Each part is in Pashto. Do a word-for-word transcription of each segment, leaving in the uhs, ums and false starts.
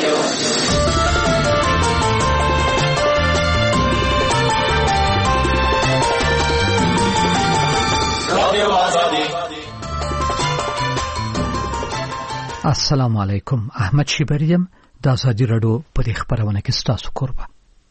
السلام علیکم. احمد شیبریم د ازادي رادیو په دې خبرونه کې ستاسو قربان.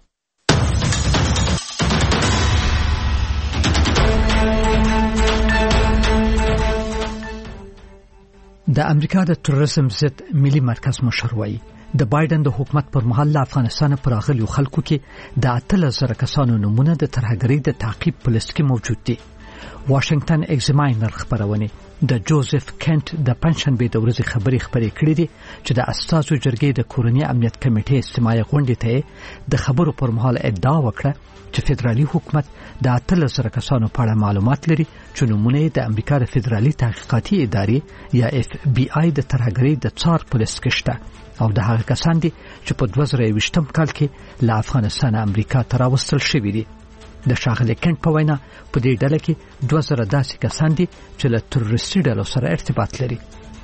د امریکا د تروریزم ضد ملي مرکز مشر وایي د بایدن د حکومت پر مهال د افغانستان پر راغلي خلکو کې د اتلس زره کسانو نمونه د ترهګرۍ د تعقیب په لیست کې موجود دي. واشنگټن ایگزاماینر خبرونه د جوزف کینټ د پنځشنبه د ورځې خبري خبري کړې دي چې د اساسو جرګې د کورنۍ امنیت کمیټې استماعي غونډې ته د خبرو پر مهال ادعا وکړه چې فدرالي حکومت د اتلس زره کسانو په اړه معلومات لري چې نمونه د امریکا د فدرالي تحقیقاتي ادارې یا اف بی آی د ترهګرۍ د څار پولیس کې شته او د هغه کسان دي چې په دوه زره یوویشتم کال کې له افغانستان امریکا ته راوستل شوي دي. د شاغلي کینټ په وینا په دې ډله کې دوه زره داسې کسان دي چې له تروریستي ډلو سره ارتباط لري.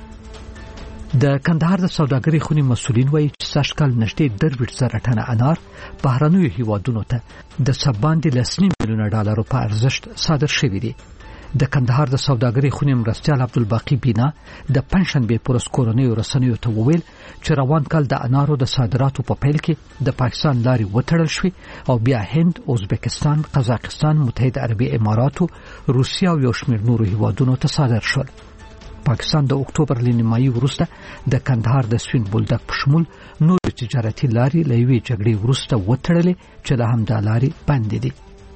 د کندهار د سوداګرۍ خونې مسولین وایي چې سږ کال نږدې درویشت زره ټنه انار بهرنیو هیوادونو ته د سباندې لسنیم میلیونه ډالرو په ارزښت صادر شوي دي. د کندهار د سوداګرۍ خونې مرستیال عبدالباقی بینا د پنځشنبه پورس کورنیو رسنیو ته وویل چې روان کال د انارو د صادراتو په پیل کې د پاکستان لارې وتړل شوې او بیا هند، ازبکستان، قزاقستان، متحده عربي اماراتو، روسیه او یو شمېر نورو هیوادونو ته صادر شول. پاکستان د اکتوبر له نیمایي وروسته د کندهار د سوین بولدک په شمول نورو تجارتي لارې له یوې جګړې وروسته وتړلې چې له همدا لارې بندې دي.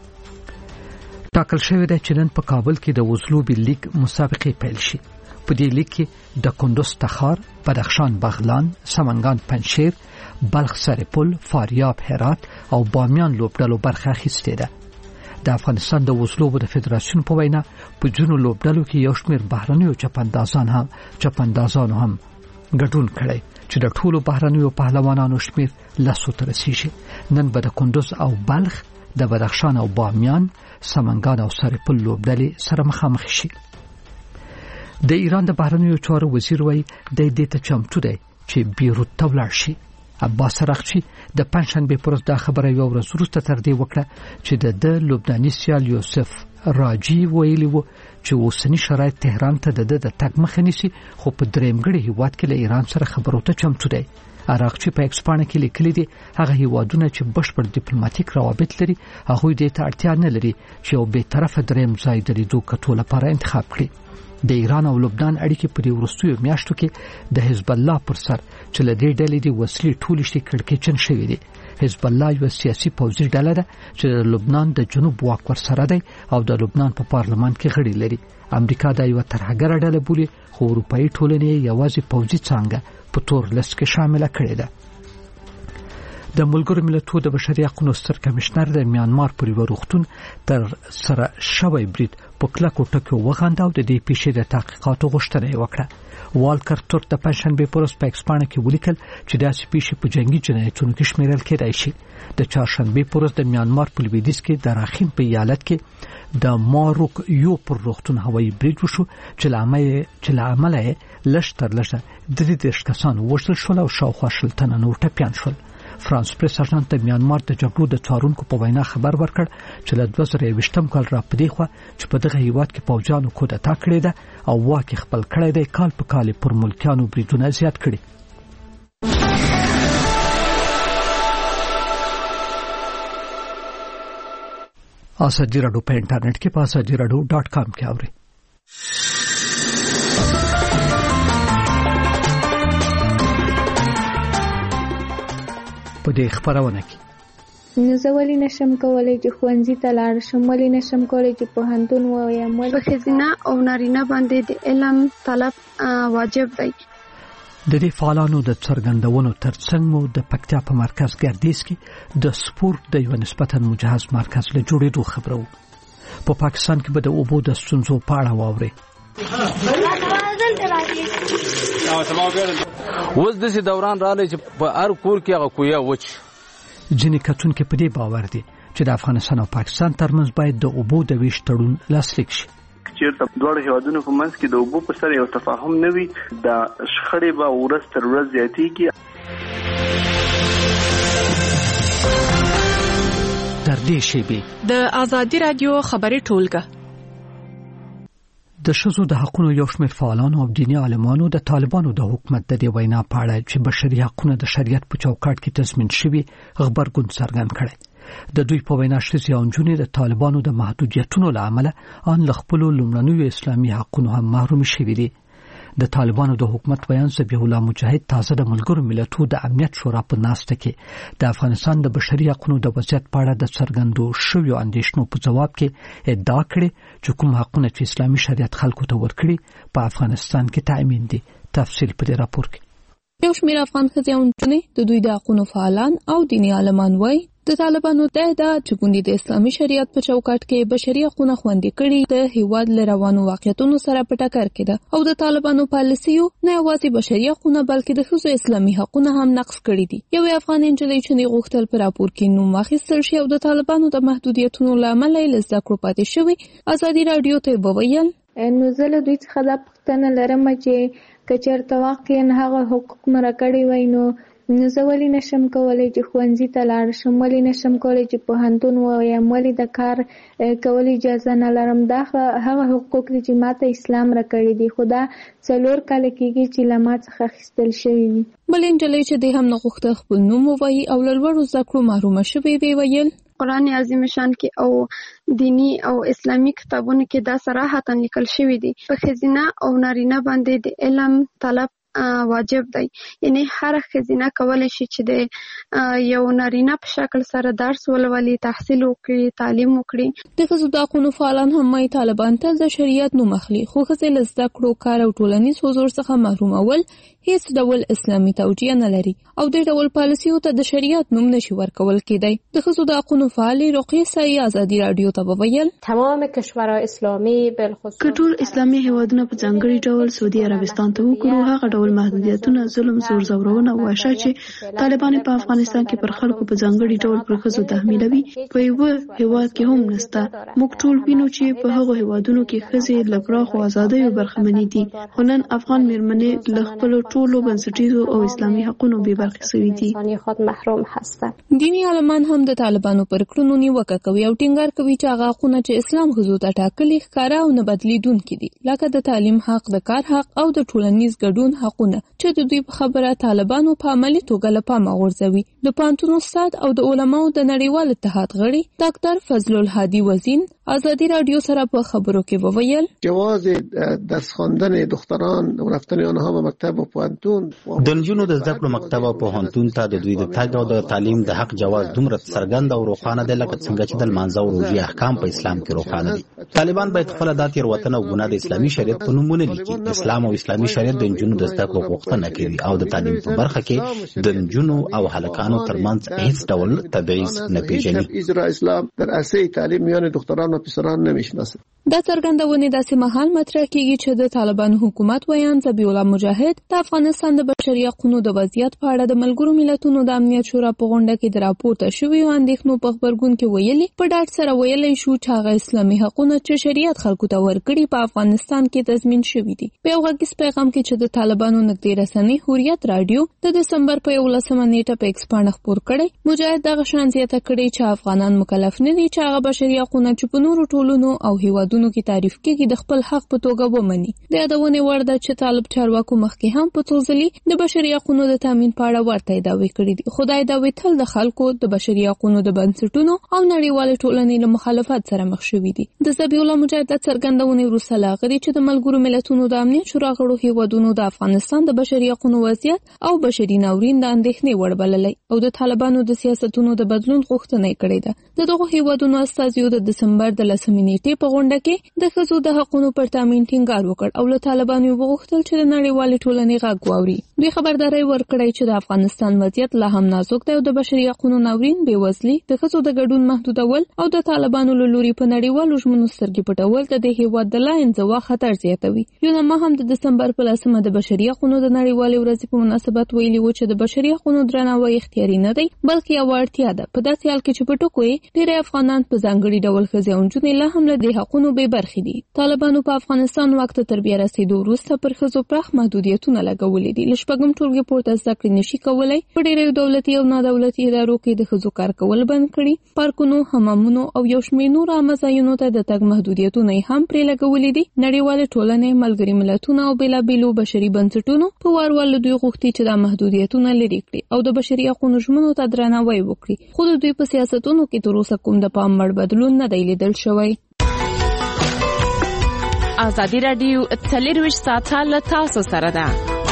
ټاکل شوی دی چې نن په کابل کې د وزلوبي لیگ مسابقې پیل شي. په دې لیگ کې د کندوز تخار، بدخشان بغلان، سمنګان پنجشیر، بلخ سرپل، فاریاب هرات او بامیان لوبډلو برخه اخیستې ده. د افغانستان د وزلوبو د فدراسیون په وینا په جنو لوبډلو کې یو شمېر بهرنیو چپندازان هم چپندازانو هم ګډون کړی چې د ټولو بهرنیو پهلوانانو شمېر لسو ته رسیږي. نن به د کندوز او بلخ، د بدخشان او بامیان، سمنګان او سرپل لوبډلې سره مخامخ شي. د ایران د بهرنیو چارو وزیر وایي د دې ته چمتو دی چې بیروت ته ولاړ شي. عباس رغچی د پنځشنبه پر ورځ دا خبره یو ورځ وروسته تر دې وکړه چې د لبناني سیال یوسف راجی ویلي وو چې اوسنی شرایط تهران ته د د تګ مخه نیسي، خو په درېمګړي هیواد کې له ایران سره خبرو ته چمتو دی. عراقچی په ایکسپانه کې لیکلي دي هغه هیوادونه چې بشپړ ډیپلوماټیک روابط لري هغه دې ته اړتیا نه لري چې یو به طرفه دریم ځای د لیدو کټو لپاره انتخاب کړي. د ایران او لبنان اړیکې په دې وروستیو میاشتو کې د حزب الله پر سر چې له دې ډلې د وسلې ټولې شي کړکېچن شوې دي. حزب الله یو سیاسي پوځي ډله ده چې د لبنان د جنوب واک ورسره دی او د لبنان په پارلمان کې غړي لري. امریکا دا یو ترهګره ډله بولي، خو اروپאי ټولنې یوازې پوځي څانګه په تور لیست کې شامل کړي ده. د ملګرو ملتونو د بشري حقوقو ستر کمشنر د میانمار پر وروختون تر سره شوی برید په کلکو ټکو وغاندا او د دې پیښې د تحقیقاتو غوښتنه وکړه. والکر تورت د پنځشنبه پر ورځ په ایکسپانه کې ولیکل چې داسې پیښې په جنگي جنایتونو کې شمیرل کېدای شي. د چهارشنبه پر ورځ د میانمار په لویدیځ کې د راخین په ایالت کې د ماروک یو پر روختون هوایي برید وشو چې لامل چې لامل لږ تر لږه درې دېرش کسان وژل شول او شاوخوا شل تنه نور ټپیان شول. فرانس پریس اژانس د میانمار د جګړو د څارونکو په وینا خبر ورکړ چې له دوه زره یوویشتم کال را پدې خو چې په دغه هیواد کې پوځیانو کودتا کړې ده او واکه خپل کړی دی، کال په کال پر ملکیانو بریدونه زیات کړي. ازادي رادیو په انټرنیټ کې په ازادي رادیو ډاټ کام کې اورئ. په دې خبرونه کې نو زه ولې نشم کولای چې ښوونځي ته لاړ شم، ولې نشم کولای چې پوهنتون ووایم، په ښځینه او نارینه باندې د علم طلب واجب دی. د دې فعالانو د څرګندونو ترڅنګ مو د پکتیا په مرکز ګردیز کې د سپورت د یو نسبتاً مجهز مرکز له جوړېدو خبرو. په پاکستان کې به د اوبو د ستونزو په اړه واورئ. اوس داسې دوران راغلی چې په هر کور کې هغه کویه وچ. ځینې کتونکي په دې باور دي چې د افغانستان او پاکستان ترمنځ باید د اوبو د ویش تړون لاسلیک شي. چیرته دواړو هیوادونو په منځ کې د اوبو په سر یو تفاهم نه وي، د شخړې به ورځ تر ورځ زیاتېږي. نږدې شیبې د آزادي رادیو خبري ټولګه. د ښځو د حقوقو یو شمېر فعالانو او دیني عالمانو د طالبانو د حکومت د دې وینا په اړه چې بشري حقوقونه د شریعت په چوکاټ کې تضمین شوي غبرګون څرګند کړی. د دوی په وینا ښځې او نجونې د طالبانو د محدودیتونو له امله ان له خپلو لومړنیو اسلامي حقوقو هم محروم شوي دي. د طالبانو د حکومت بیان ذبیح الله مجاهد تازه د ملګرو ملتونو د امنیت شورا په ناسته کې د افغانستان د بشري حقوقو د وضعیت په اړه د څرګندو شویو اندېښنو په جواب کې ادعا کړې چې کوم حقوقونه چې اسلامي شریعت خلکو ته ورکړي په افغانستان کې تأمین دي. تفصیل په دې راپور کې. یو شمېر افغان ښځې او نجونې د دوی د حقوقو فعالان او دیني عالمان وایي د طالبانو د ادعا چې ګوندي د اسلامي شریعت په چوکاټ کې بشري حقوقونه خوندي کړي د هیواد له روانو واقعیتونو سره په ټکر کې ده او د طالبانو پالیسیو نه یوازې بشري حقوقونه بلکې د ښځو اسلامي حقوقونه هم نقض کړي دي. یو افغان نجلۍ چې غوښتل په راپور کې نوم واخیستل شي او د طالبانو د محدودیتونو له امله یې زده کړو پاتې شوی ازادي رادیو ته وویل نو زه له دوی څخه دا پوښتنه لرم چې که چېرته واقعا هغه حقوق مراعات کړي وای نو نو زه ولې نشم کولی چې ښوونځي ته لاړ شم، ولې نشم کولی چې پوهنتون ووایم، ولې د کار کول اجازه نه لرم. دا هغه حقوق دي چې ماته اسلام راکړي دي، خو دا څلور کاله کېږي چې له ما څخه اخیستل شوي دي. بلې نجلۍ چې دی هم نه غوښته خپل نوم ووایي او له لوړو زده کړو محرومه شوې وی ویل قرآن عظیم شان کې او دینی او اسلامی کتابونو کې دا صراحتاً لیکل شوی دي په ښځینه او نارینه باندې د علم طلب واجب دی. یعنی هر ښځینه کولی شي چې د یو نارینه په شکل سره درس ولولي، تحصیل وکړي، تعلیم وکړي. د ښځو د حقوقو فعالان هم وايي طالبان ته د شریعت نوم اخلي، خو ښځې له زده کړو، کار او ټولنیز حضور څخه محرومول هیڅ ډول اسلامي توجیه نه لري او د ډول پالیسیو ته د شریعت نوم نشي ورکول کېدی. د ښځو د حقوقو فعالې رقیه سایي ازادي رادیو ته وویل تمام کشورهای اسلامي بالخصوص کټول اسلامي هیوادونه په ځانګړي ډول سعودي عربستان ته وکړو هغه ډول محدودیتونه، ظلم، زور زورونه او وحشت چې طالبان په افغانستان کې پر خلکو په ځانګړي ډول پر ښځو تحمیلوي په یو هیواد کې هم نشته. موږ ټول وینو چې په هغو هیوادونو کې ښځې له پراخو ازادیو برخمنې دي، خو نن افغان میرمنې له خپلو ټولو بنسټیزو او اسلامي حقوقو بې برخې شوي دي. خود محروم هستند. دیني عالمان هم د طالبانو پر کړنو نیوکه کوي او ټینګار کوي چې هغه حقوقونه چې اسلام ښځو ته ټاکلي ښکاره او نه بدلیدونکي دي، لکه د تعلیم حق، د کار حق او د ټولنیز ګډون حقونه چې د دوی په خبره طالبانو په عملي توګه له پامه غورځوي. د پوهنتون استاد او د علماو د نړیوال اتحاد غړي ډاکټر فضل الهادي وزین ازادي رادیو سره په خبرو کې وویل جواز درس خواندن دختران او رفتن آنها به مکتب و پوهنتون د نجونو د زده کړو مکتب او پوهنتون ته د دوی د تګ او د تعلیم د حق جواز دومره څرګند او روښانه دی لکه څنګه چې د لمانځه او روژې احکام په اسلام کې روښانه دي. طالبان باید خپل د تېروتنه او ګناه د اسلامي شریعت په نوم ونه لیکي. اسلام او اسلامي شریعت د نجونو د زده کړو غوښتنه کوي او د تعلیم په برخه کې د نجونو او هلکانو ترمنځ هیڅ ډول تبعیض نه پیژني. اسلام در عرصه تعلیم میان دختران و پسران نمیشناسه. دا څرګندونه داسې مهال مطرح کیږي چې د طالبانو حکومت ویان ذبیح الله مجاهد د افغانستان د بشري حقوقو د وضعیت په اړه د ملګرو ملتونو د امنیت شورا په غونډه کې د راپورته شویو اندېښنو په خبرګون کې ویلي په ډاډ سره ویلي شو چې هغه اسلامي حقوقونه چې شریعت خلکو ته ورکړي په افغانستان کې تضمین شوي دي. په یو غږیز پیغام کې چې د طالبانو نږدې رسنۍ حریت رادیو د دسمبر په یولسمه نیټه په ایکس باندې خبر کړي، مجاهد دغه شان زیاته کړي چې افغانان مکلف نه دي چې هغه بشري حقوقونه چې په نورو ټولنو او هیوادونو کې تعریف کېږي د خپل حق په توګه ومني. د یادونې وړ ده چې طالب چارواکو مخکې هم په څو ځلې د بشري حقوقو د تامین په اړه ورته دعوې کړې دي، خو دا دعوې تل د خلکو د بشري حقوقو د بنسټونو او نړیوالې ټولنې له مخالفت سره مخ شوي دي. د ذبیح الله مجاهد د څرګندونې وروسته لا غړي چې د ملګرو ملتونو د امنیت شورا غړو هیوادونو د افغانستان د بشري حقوقو وضعیت او بشري ناورین د اندېښنې وړ بللی او د طالبانو د سیاستونو د بدلون غوښتنه کړې ده. د دغه هیوادونو استازیو د دسمبر د لسمې نیټې په غونډه کې د ښځو د حقوقو پر تامین ټینګار وکړ او له طالبانو وغوښتل چې د نړیوالې ټولنې غږ واوري. دوی خبرداري ورکړې چې د افغانستان وضعیت لا هم نازک دی او د بشري حقوقو ناورین، بېوزلي، د ښځو د ګډون محدودول او د طالبانو له لوري په نړیوالو ژمنو سترګې پټول د دې هیواد د لا انزوا خطر زیاتوي. یونما هم د دسمبر په لسمه د بشري حقوقو د نړیوالې ورځې په مناسبت ویلي و چې د بشري حقوقو درناوی اختیاري نه دی بلکې یوه اړتیا ده. په داسې حال کې چې په ټکو یې ډېری افغانان په ځانګړي ډول ښځې او نجونې لا هم له دې حقونو بې برخې دي. طالبانو په افغانستان واک ته تر بیا رسېدو وروسته پر ښځو پراخ محدودیتونه لګولي دي. له شپږم ټولګي پورته زده کړې نشي کولای. په ډېرو دولتي او نادولتي ادارو کې د ښځو کار کول بند کړي. پارکونو، حمامونو او یو شمېر نور عامه ځایونو ته د تګ محدودیتونه هم پرې لګولې دي. نړیوالې ټولنې، ملګري ملتونه او بېلابېلو بشري بنسټونو په وار وار له دوی غوښتي چې دا محدودیتونه لرې کړي او د بشري حقوقو ژمنو ته درناوی وکړي. خو د دوی په سیاستونو کې تر اوسه کوم د پام وړ بدلون نه دی لیدل شوی. ازادي راډیو څلرویشت ساعته له تاسو سره ده.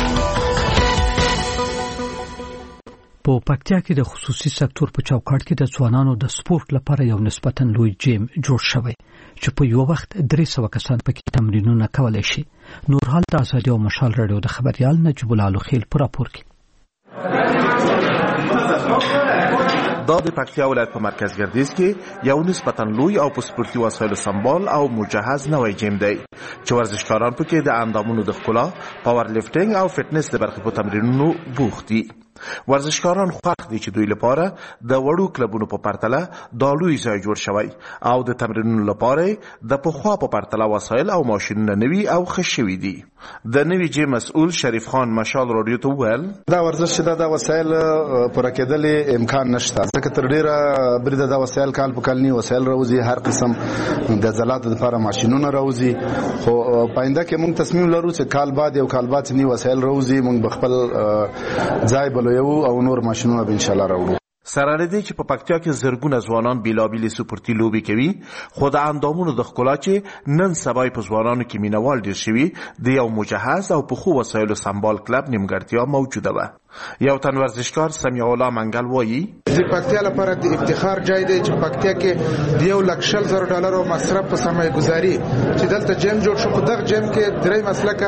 په پکتیا کې د خصوصي سکتور په چوکاټ کې د ځوانانو د سپورت لپاره یو نسبتاً لوی جیم جوړ شوی چې په یو وخت درې سوه کسان پکې تمرینونه کولای شي. نورحال د ازادي او مشال رادیو د خبريال نجیب الله لوخیل پر راپور کې. دا د پکتیا ولایت په مرکز ګردیز کې یو نسبتاً لوی او په سپورتي وسایلو سمبال او مجهز نوی جیم دی چې ورزشکاران پکې د اندامونو د ښکلا، پاور لیفټینګ او فټنس د برخې په تمرینونو بوخت دي. ورزشکاران خوښ دي چې دوی لپاره د وړو کلبونو په پرتله دا لوی ځای جوړ شوی او د تمرینونو لپاره د پخوا په پرتله وسایل او ماشینونه نوي او ښه شوي دي. د نوي جیم مسؤل شریف خان مشال رادیو ته وویل دا ورزش چې دا وسایل پوره کېدل امکان نشته، ځکه تر ډیره بریده دا وسایل کال په کال نی وسایل راوځي، هر قسم د زلاتو لپاره ماشینونه راوځي. خو پاینده کې موږ تصمیم لرو چې کال بعد یو کال بعد نی وسایل راوځي، موږ بخپل ځای بل یو او نور ماشینونه به ان شاء الله راوړو. سره لدی چې په پکتیا کې زرګونه ځوانان بیلابیل سپورتي لوبي کوي، خو د اندامونو د ښکلا چې نن سبا په ځوانانو کې مینوال ډیر شوي د یو مجهز او په خو وسایلو سمبال کلب نیمګړتیا موجوده ده. یو تن ورزشکار سمیع الله منګل وایي د پکتیا لپاره د افتخار جای دی چې پکتیا کې د یو لک شل زره ډالرو مصرف په سرمایه گذاري چې دلته جیم جوړ شو. په دغه جیم کې درې مسلکه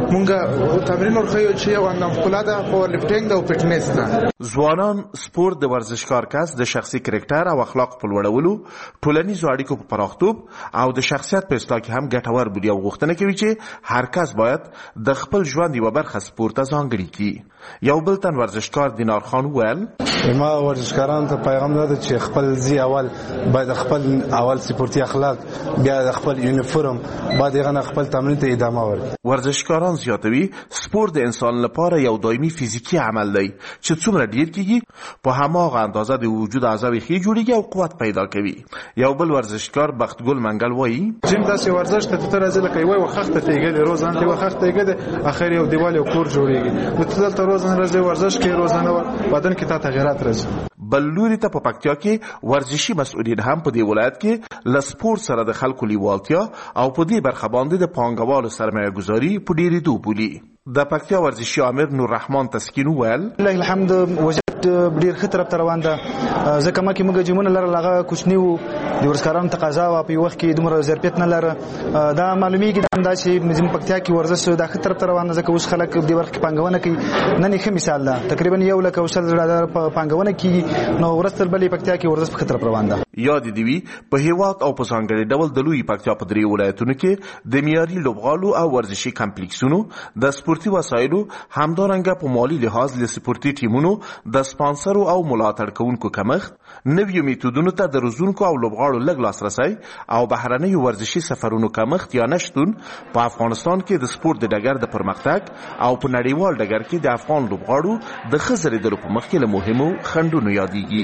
مونږه تمرین ورخیو چې یو اندام ښکلا ده، پاور لیفټینګ او فټنس ده. ځوانان سپورت د ورزشکار کس د شخصي کرکټر او اخلاق په لوړولو، ټولنیزو اړیکو په پراختوب او د شخصیت په اصلاح کې هم ګټور بولي او غوښتنه کوي چې هر کس باید د خپل ژوند یوه برخه سپورت ته ځانګړې کړي. یو بل تن ورزشکار دینار خان وویل ما ورزشکارانو ته پیغام ده چې خپل ځي اول باید خپل اول سپورتي اخلاق، بیا د خپل یونیفورم، بعد یې خپل تمرین ته ادامه ورکړي. ورزشکاران زیاتوي سپورت د انسان لپاره یو دایمي فزیکی عمل دی چې څومره ډیر کیږي په هماغه اندازه د وجود اعضاء ښې جوړیږي او قوت پیدا کوي. یو بل ورزشکار بختګل منګل وایي جیم داسې ورزش ته ته راځي لکه یو وخت ته تیګل روزانه ته وخت تیګل اخر یو دیوال یو کور جوړیږي، نو ته دلته روزانه راځي ورزش کې روزانه بدن کې تا تغیرات راځي. بل لوري ته په پکتیا کې ورزشي مسؤلین هم په دې ولایت کې له سپورت سره د خلکو لیوالتیا او په دې برخه باندې د پانګوالو سرمایه گذاري په ډېرېدو بولي. د پکتیا ورزشي امیر نور رحمان تسکین وویل لله الحمد وجد ډیر ښه طرف ته روان ده، ځکه ما کې موږ جیمونه لرل هغه کوچني وو، د ورزشکارانو تقاضا وه په یو وخت کې دومره ظرفیت نه لره. دا معلومیږي دا چې زموږ پکتیا کې ورزش دا ښه طرف ته روان ده، ځکه اوس خلک دې برخه کې پانګونه کوي. نن یې ښه مثال ده، تقریبا یو لک او شل زره ډالر پانګونه کیږي، نو ورځ تر بلې پکتیا کې ورزش په ښه طرف روان ده. یاد دې وي په هیواد او په ځانګړي ډول د لوی پکتیا په درې ولایتونو کې د معیاري لوبغالو او ورزشي کمپلیکسونو د سپورتي وسایلو همدارنګه په مالی لحاظ له سپورتي ټیمونو د سپانسرو او ملاتړ کوونکو کمښت، نویو میتودونو ته د روزونکو او لوبغاړو لږ لاسرسی او بهرنیو ورزشي سفرونو کمښت یا نشتون په افغانستان کې د سپورت د ډګر د پرمختګ او په نړیوال ډګر کې د افغان لوبغاړو د ښه ځلېدلو په مخ کې له مهمو خنډونو یادېږي.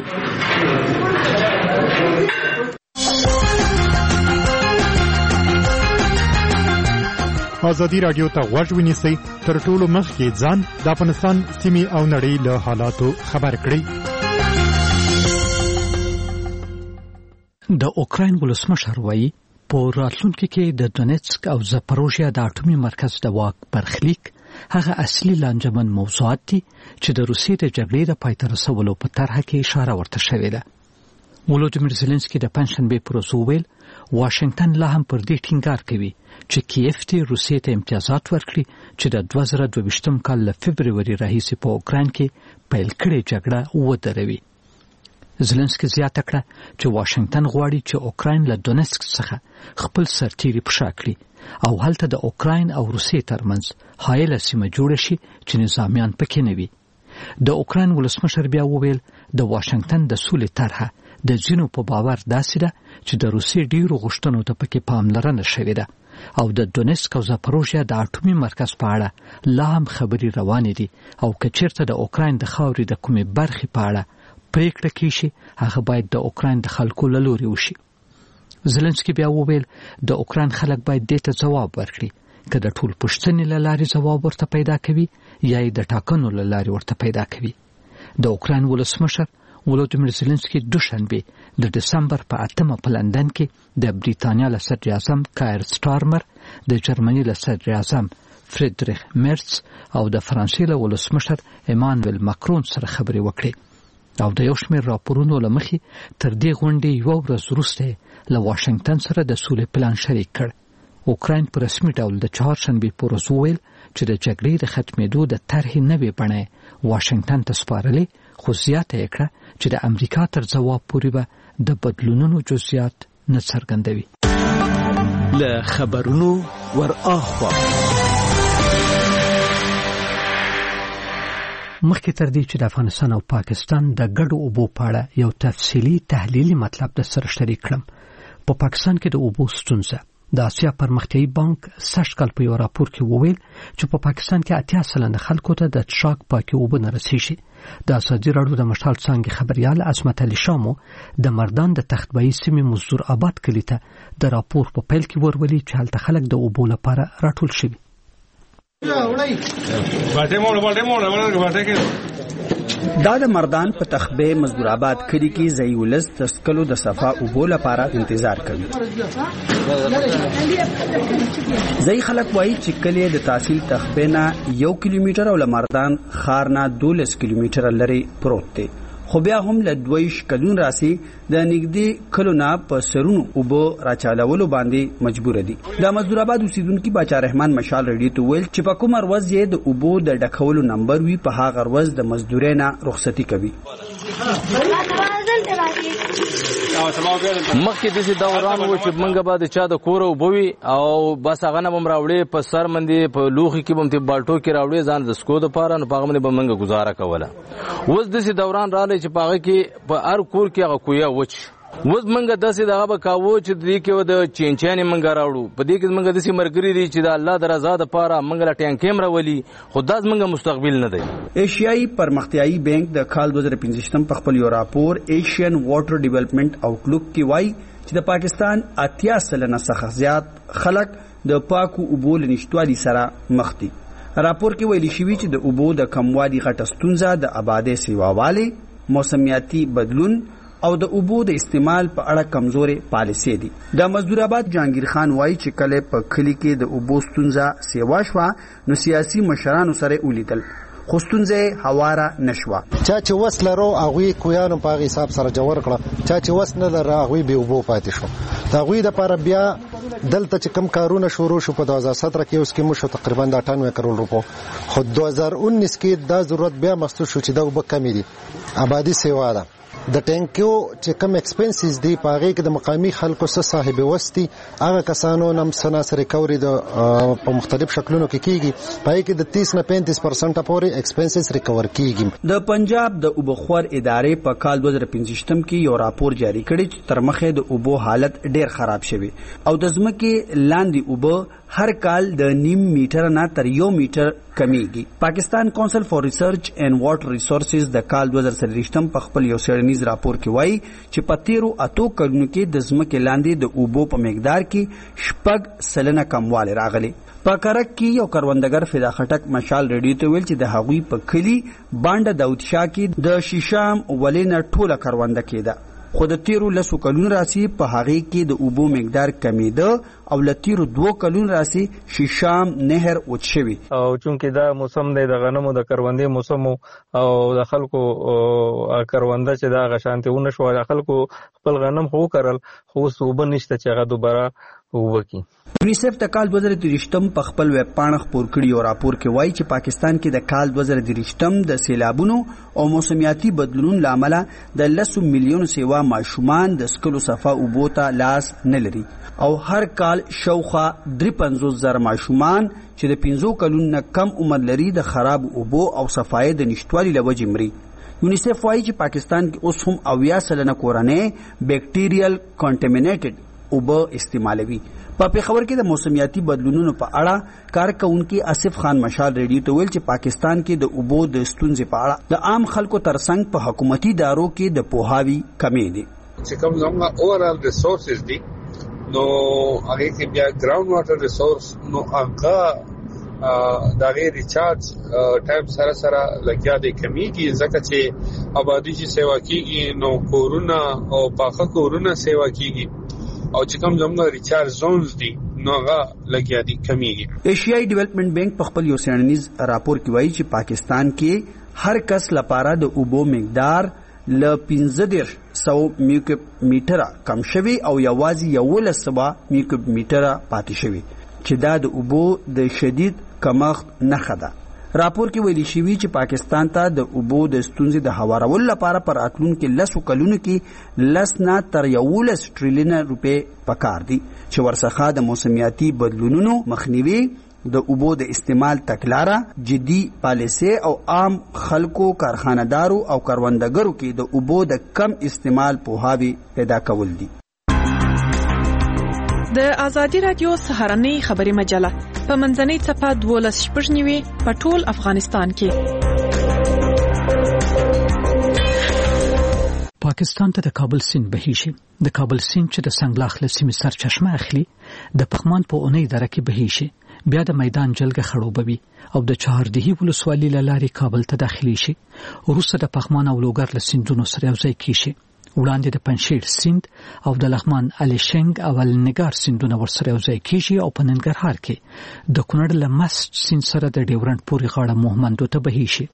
ازادي راډیو ته غوږ ونیسئ، تر ټولو مخکې ځان د افغانستان سیمې او نړۍ له حالاتو خبر کړئ. د اوکراین ولسمشر وایي په راتلونکي کې د دونیتسک او زاپروژیا د اټومي مرکز د واک برخلیک هغه اصلي لانجمن موضوعات دي چې د روسیې د جګړې د پای ته رسولو په طرحه کې اشاره ورته شوې ده. ولودیمیر زيلنسکي د پنځشنبه پر ورځ وویل واشنگټن لا هم پر دې ټینګار کوي چې کیف ته روسیې ته امتیازات ورکړي چې د دوه زره دوه کال له فبرवरी راهیسې په اوکراین کې پیل کړې جګړه ودروي. زيلنسکي زیاته کړه چې واشنگټن غواړي چې اوکراین له دونیتسک څخه خپل سرتیري پښا کړي او هلته د اوکراین او روسیې ترمنځ حایله سیمه جوړه شي چې نظامیان پکې نه وي. د اوکراین ولسمشر بیا وویل د واشنگټن د سولې طرحه د ځینو په باور داسې ده چې د روسیې ډیرو غوښتنو ته پکې پاملرنه شوې ده او د دونیسک او زاپروژیا د اټومي مرکز په اړه لا هم خبري روانې دي او کچیرته د اوکراین د خاورې د کومې برخې په اړه پریکړه کیشي هغه باید د اوکراین د خلکو له لوري وشي. زلنسکي بیا وویل د اوکراین خلک باید دې ته ځواب ورکړي که د ټول پوښتنې له لارې ځواب ورته پیدا کوي یا یې د ټاکنو له لارې ورته پیدا کوي. د اوکراین ولسمشر ولودیمیر زلنسکي دوشنبه د دسمبر په اتمه په لندن کې د بریتانیا له صدر اعظم کایر سټارمر، د جرمني له صدر اعظم فریدریخ میرتس او د فرانسې له ولسمشر ایمانویل ماکرون سره خبرې وکړې او د یو شمېر راپورونو له مخې تر دې غونډې یوه ورځ وروسته له واشنګټن سره د سولې پلان شریک کړ. اوکراین په رسمي ډول د چهارشنبې په ورځ وویل چې د جګړې د ختمېدو د طرحې نوې بڼه واشنګټن ته سپارلې، خو زیاته یې کړه چې د امریکا تر ځواب پورې به د بدلونونو جزئیات نه څرګندوي. له خبرونو ور اخوا مخکې تر دې چې د افغانستان او پاکستان د ګډو اوبو په اړه یو تفصیلي تحلیلي مطلب در سره شریک کړم. په پاکستان کې د اوبو ستونزه د آسیا پرمختیایي بانک سږ کال په یو راپور کې وویل چې په پاکستان کې اتیا سلنه خلکو ته د څښاک پاکې اوبه نه رسیږي. د ازادي راډیو د مشال څانګې خبريال عصمت علي شامو د مردان د تختبایی سیمې مزدور آباد کلي ته د راپور په پیل کې ورولي چې هلته خلک د اوبو لپاره راټول شوي. دا د مردان په تخبه مزدور آباد کلی کې ځای ولس تسکلو د صفا اوبو لپاره انتظار کوي. ځای خلک وایي چې کلی د تحصیل تخبه نه یو کیلومتر او له مردان ښار نه دولس کیلومتر لري پروت دی، خو بیا هم له دویش کلون راسي د نږدې کلو نه په سرونو اوبو راچالولو باندې مجبور دي. د مزدور آباد اوسیدونکي باچا رحمان مشال ریډیو ته ویل چې په کوم ورځ یې د اوبو د ډکولو نمبر وي په هغه ورځ د مزدورۍ نه رخصتي کوي. مخکې داسې دوران و چې موږ به د چا د کوره اوبه وي او بس هغه نه به م راوړې په سر باندې په لوښي کې به م ترې بالټو کې راوړې ځان د څښو دپاره، نو په هغه باندې به موږ ګزاره کوله. اوس داسې دوران راغلی چې په هغه کې په هر کور کې هغه کویه وچ. اوس موږ داسې دغه به کاوه چې دې کې د چینچیانې موږ راوړو، په دې کې موږ داسې ملګري دي چې د الله د رضا دپاره موږ له ټینکۍ م راولي، خو دا زموږ مستقبل نه دی. ایشیایي پرمختیایي بانک د کال دوه زره پنځه په خپل یو راپور ایشین واټر ډیولپمنٹ آوټلوک کې وایي چې د پاکستان اتیا سلنه څخه زیات خلک د پاکو اوبو له نشتوالي سره مخ دي. راپور کې ویلي شوي چې د اوبو د کموالي غټه ستونزه د آبادۍ سیواوالی، موسمیاتي بدلون او د اوبو د استعمال په اړه کمزورې پالیسي دي. د مزدور آباد جهانگیر خان وایي چې کله په کلي کې د اوبو ستونزه سیوا شوه نو سیاسي مشرانو سره ولیدل، خو ستونزه هواره نشوه. چا چې وس لرو هغوی کویانو په هغه حساب سره جوړ کړه، چا چې وس نه لره هغوی به اوبو پاتې شو. د هغوی دپاره بیا دلته چې کم کارونه شروع شو په دوه هزار سطر کې اوس کې موږ شو تقریبا د اټھانوے کروڑ روپو، خو دوه هزار انیس کې دا ضرورت بیا محسوس شو چې دا اوبه کمې دي. آبادي سیوا ده، د ټینکیو چې کم ایکسپنسز دي په هغې کې د مقامي خلکو څه صاحب وس دي، هغه کسانو نم سناس ریکوري د په مختلف شکلونو کې کیږي، په هغې کې د تیس نه پینتیس پرسنټه پورې ایکسپنسز ریکور کیږي. د پنجاب د اوبخور ادارې په کال دوه زره پنځه کې یو راپور جاری کړی چې تر مخې د اوبو حالت ډیر خراب شوی او د ځمکې لاندې اوبه هر کال د نیم میټر نه تر یو میټر کمیږي. پاکستان کونسل فار ریسرچ اینڈ واټر ریسورسز د کال دوه زره څلوېښت په خپل یو څېړنیز راپور کې وایي چې په تیرو اتو کلونو کې د ځمکې لاندې د اوبو په مقدار کې شپږ سلنه کموالی راغلی. په کرک کې یو کروندګر فدا خټک مشال ریډیو ته ویل چې د هغوی په کلي بانډه داود شاه کې د شیشام ولې نه ټوله کرونده کېده، خو د تیرو لسو کلونو راسي په هغې کې د اوبو مقدار کمیده او له تیرو دوو کلونو راسي شیشام نهر وچ شوي. او چونکې دا موسم دی د غنمو د کروندې موسم او د خلکو کرونده چې دا هغه شانتې ونه شوه، د خلکو خپل غنم خو وکرل خو اوس اوبه نشته چې هغه دوباره وکړي. یونیسف د کال دوه زره دېرشم په خپل ویب پاڼه خپور کړي یو راپور کې وایي چې پاکستان کې د کال دوه زره دېرشم د سیلابونو او موسمیاتي بدلونونو له امله د لسو میلیونو سیوا ماشومان د څښلو صفا اوبو ته لاس نه لري او هر کال شاوخوا درې پنځوس زره ماشومان چې د پنځو کلونو نه کم عمر لري د خراب اوبو او صفایۍ د نشتوالي له وجې مري. یونیسف وایي چې پاکستان کې اوس هم اویا سلنه کورنۍ بیکټیریل کانټامینیټډ اوبه استعمالوي. په پیښور کې د موسمیاتي بدلونونو په اړه کارکونکي آصف خان مشال ریډیو ته ویل چې پاکستان کې د اوبو د ستونزې په اړه د عام خلکو ترڅنګ په حکومتي ادارو کې د پوهاوي کمی دی. چې کوم زموږ اورال ریسورسز دي نو هغه کې بیا ګراوند واټر ریسورس نو هغه دا غیر ریچارج ټایم سره سره لګیا دی کمیږي ځکه چې آبادی چې سیوا کیږي نو کورونه او پاخه کورونه سیوا کیږي او چې کوم زموږ ریچارج زونز دي نو هغه لګیا دي کمیږي. ایشیائی ډیولپمنٹ بینک په خپل یو سیړنیز راپور کې وایي چې پاکستان کې هر کس لپاره د اوبو مقدار ل پنځه دېرش سوه میکوب میټره کم شوی او یوازې یولس سوه میکوب میټره پاتې شوی چې دا د اوبو د شدید کمښت نښه ده. راپور کې ویلي شوي چې پاکستان ته د اوبو د ستونزې د هوارولو لپاره پر راتلونکو لسو کلونو کې لس نه تر یولس ټریلیونه روپۍ پکار دي چې ورڅخه د موسمیاتي بدلونونو مخنیوي، د اوبو د استعمال تګلاره، جدي پالیسي او عام خلکو، کارخانه‌دارو او کروندګرو کې د اوبو د کم استعمال پوهاوی پیدا کول دي. د ازادي رادیو سهارنۍ خبري مجله په منځنۍ صفحه دولس شپږ نیوي په ټول افغانستان کې. پاکستان ته د کابل سیند بهیږي. د کابل سیند چې د سنگلاخ له سیمې سرچشمه اخلي د پخمان په اونۍ دره کې بهیږي، بیا د میدان جلګه خړوبوي او د چهاردهی ولسوالۍ لارې کابل ته داخلي شي. وروسته د پخمان او لوګر له سیندونو سره یوځای کیږي. وړاندې د پنشیر سیند او د لغمان الیشنګ او النګار سیندونه ورسره یوځای کیږي او په ننګرهار کې د کونړ له مست سیند سره د ډیورنډ پورې غاړه موهمندو ته بهیږي.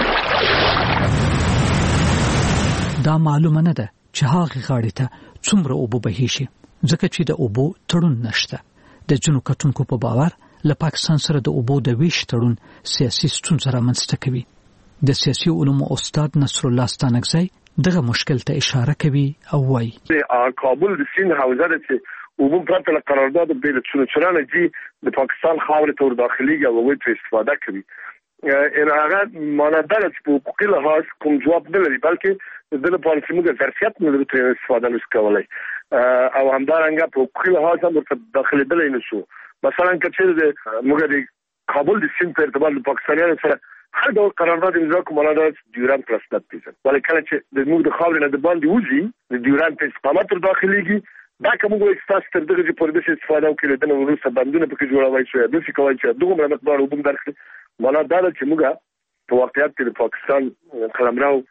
دا معلومه نه ده چې هغه غاړې ته څومره اوبه بهیږي ځکه چې د اوبو تړون نشته. د جنو کتونکو په باور له پاکستان سره د اوبو د ویش تړون سیاسي ستونزه رامنځته کوي. د سیاسي علومو استاد نصر الله ستانکزی دغه مشکل ته اشاره کوي او وايي کابل د سیند حوزه ده چې اوبو پرته له قرارداد بین چونچرانه جی د پاکستان خاورې ته داخليږي او وایي ته استفاده کوي. ان هغه معنا ده چې په حقوقي لحاظ کوم جواب نه لري بلکې د لپاره چې موږ ظرفیت نه لرو ترې استفاده نشو کولای او همدارنګه په حقوقي لحاظ هم ورته داخلېدلی نه شو. مثلا که د موږ د کابل د سیند په ارتباط د پاکستانیانو سره هر ډول قرارداد امضا کوم ولاده ډیورنډ پرسنت پیژن ولې کله چې د موږ د خاورې نه د باندې وځي د ډیورنډ په استقامت تر داخليږي دا کوم وایي تاسو تر دغه په دې استفاده وکړئ د نورو سبندونه پکې جوړوي شو د څه کوي چې دغه مقدار وبم درکړي ولا دا چې موږ په واقعیت کې د پاکستان قلمرو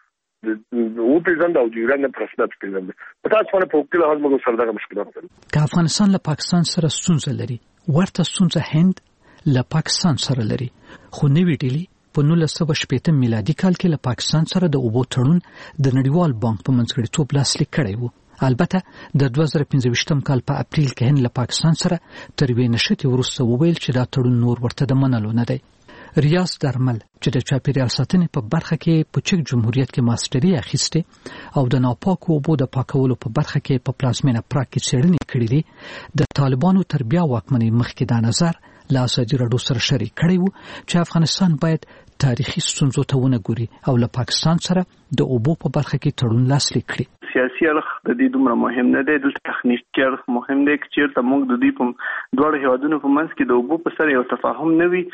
او پیژند او ډیورنډ پرسنت پیژن په تاسو باندې په وکیل هغه موږ سره دغه مشکلات لري. که افغانستان له پاکستان سره ستونزه لري ورته ستونزه هند له پاکستان سره لري خو نوې ډیلی په نولس سوه شپږ میلادي کال کې له پاکستان سره د اوبو تړون د نړیوال بانک په منځګړیتوب لاسلیک کړی وو. البته د دوه زره پنځه کال په اپریل کې هند له پاکستان سره تر یوې نښتې وروسته وویل چې دا تړون نور ورته د منلو نه دی. ریاض درمل چې د چاپیریال ساتنې په برخه کې په چک جمهوریت کې ماستري اخیسته او د ناپاکو اوبو د پاکولو په برخه کې په پلازمینه پراګ کې څېړنې کړې دي. د طالبانو تر بیا واکمنۍ مخکې دا نظر له ازادي راډیو سره شریک کړی وو چې افغانستان باید تاریخي ستونزو ته ونه ګوري او له پاکستان سره د اوبو په برخه کې تړون لاسلیک کړي. سیاسي اړخ د دې دومره مهم نه دی، دلته تخنیکي اړخ مهم دی. چېرته موږ د دې په دواړو هیوادونو په منځ کې د اوبو په سر یو تفاهم نه وي،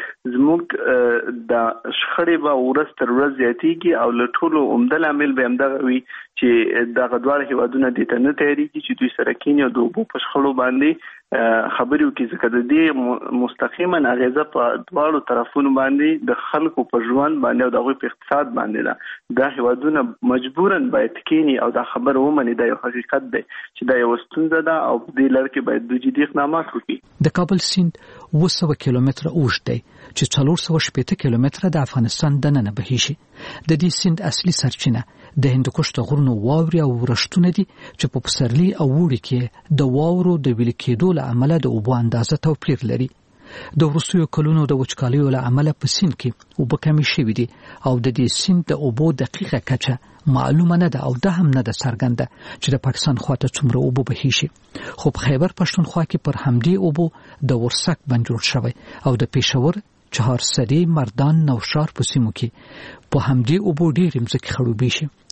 زموږ د شخړې به ورځ تر ورځ زیاتېږي او له ټولو عمده لامل به همدغه وي چې دغه دواړه هیوادونه دې ته نه تیارېږي چې دوی سره کینی او د اوبو په شخړو باندې خبرې وکړي، ځکه د دې مستقیما اغیزه په دواړو طرفونو باندې د خلکو په ژوند باندې او د هغوی په اقتصاد باندې ده. دا هیوادونه مجبوراً باید کینی او دا خبره ومني، دا یو حقیقت دی چې دا یو ستونزه ده او په دې لړ کې باید دوی جدي اقدامات وکړي. د کابل سیند اوه سوه کیلومتره اوږد دی چې څلور سوه شپېته کیلومتره د افغانستان دننه بهیږي. د دې سیند اصلي سرچینه د هندوکش د غرونو واورې او ورښتونه دي چې په پسرلي او اوړي کې د واورو د ویلې کېدو له امله د اوبو اندازه توپیر لري. د وروستیو کلونو د وچکالیو له امله په سیند کې اوبه کمې شوي دي او د دې سیند د اوبو دقیقه کچه معلومه نه ده او ده هم نه ده څرګنده چې د پاکستان خواته څومره اوبه بهیږي. خو په خیبر پښتونخوا کې پر همدې اوبو د ورسک بند جوړ شوی او د پېښور، چهارسدې، مردان، نوشار په سیمو کې په همدې اوبو ډېرې مځکې خړوبې شي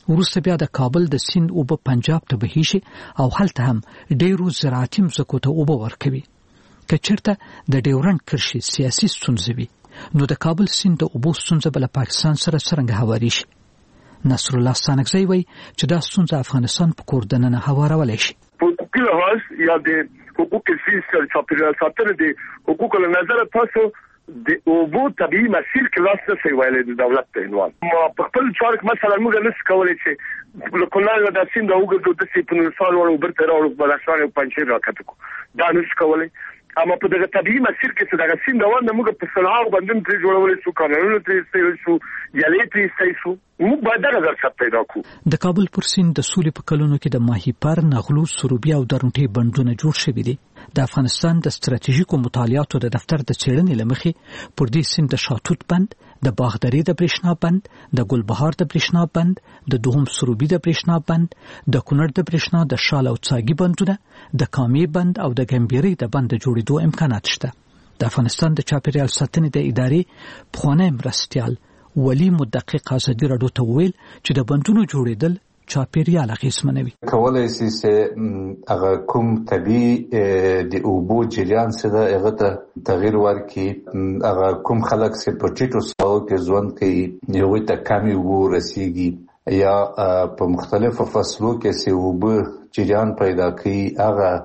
وروسته بیا د کابل د سیند اوبه پنجاب ته بهي شي او هلته هم ډیرو زراعتي مځکو ته اوبه ورکوي. که چېرته د ډیورنډ کرښې سیاسي ستونزې وي نو د کابل سیند د اوبو ستونزه به له پاکستان سره څرنګه هواري شي؟ نصر الله ستانکزی وایي چې دا ستونزه افغانستان په کور دننه هوارولی شي. په حقوقي لحاظ یا د حقوق فیصد چاپیریال ساتنه د حقوقو له نظره تاسو د اوبو طبيعي مسیر کې لاس نه سی ویلې د دولت په عنوان. ما په خپل چارک مثلا موږ نه سکولای چې له کونړ د سیند اوګه د سي په نورستان ورو برته راوړو بدخشان او پنځیر راکته کو دا نه سکولای. اما په دغه طبيعي مسیر کې چې دغه سیند روان موږ په صلاح باندې پرې جوړولې شو قانونونه پرې استل شو یالې پرې استل شو موږ باید دا ځکه پیدا کو. د کابل پر سیند د سولې په کلونو کې د ماهیپر، نغلو، سروبیا او درونټي بندونه جوړ شوي دي. د افغانستان د ستراتیژیکو مطالعاتو د دفتر د څېړنې لمخې پر دې سیند د شاتوت بند، د باغدري د برېښنا بند، د ګلبهار د برېښنا بند، د دوهم سروبي د برېښنا بند، د کونړ د برېښنا د شال او څاګي بندونه، د کامې بند او د ګمبيري د بند جوړېدو امکانات شته. د افغانستان د چاپیریال ساتنې د ادارې پخوانی مرستیال ولی مدقق ازادي راډیو ته وویل چې د بندونو جوړېدل چاپیریال اغیزمنوي. کولای شي چې هغه کوم طبيعي د اوبو جریان سره هغه ته تغیر ورکړي. هغه کوم خلک چې په ټیټو ساحو کې ژوند کوي یو ته کمی اوبو رسیږي یا په مختلفو فصلو کې چې اوبو جریان پیدا کوي هغه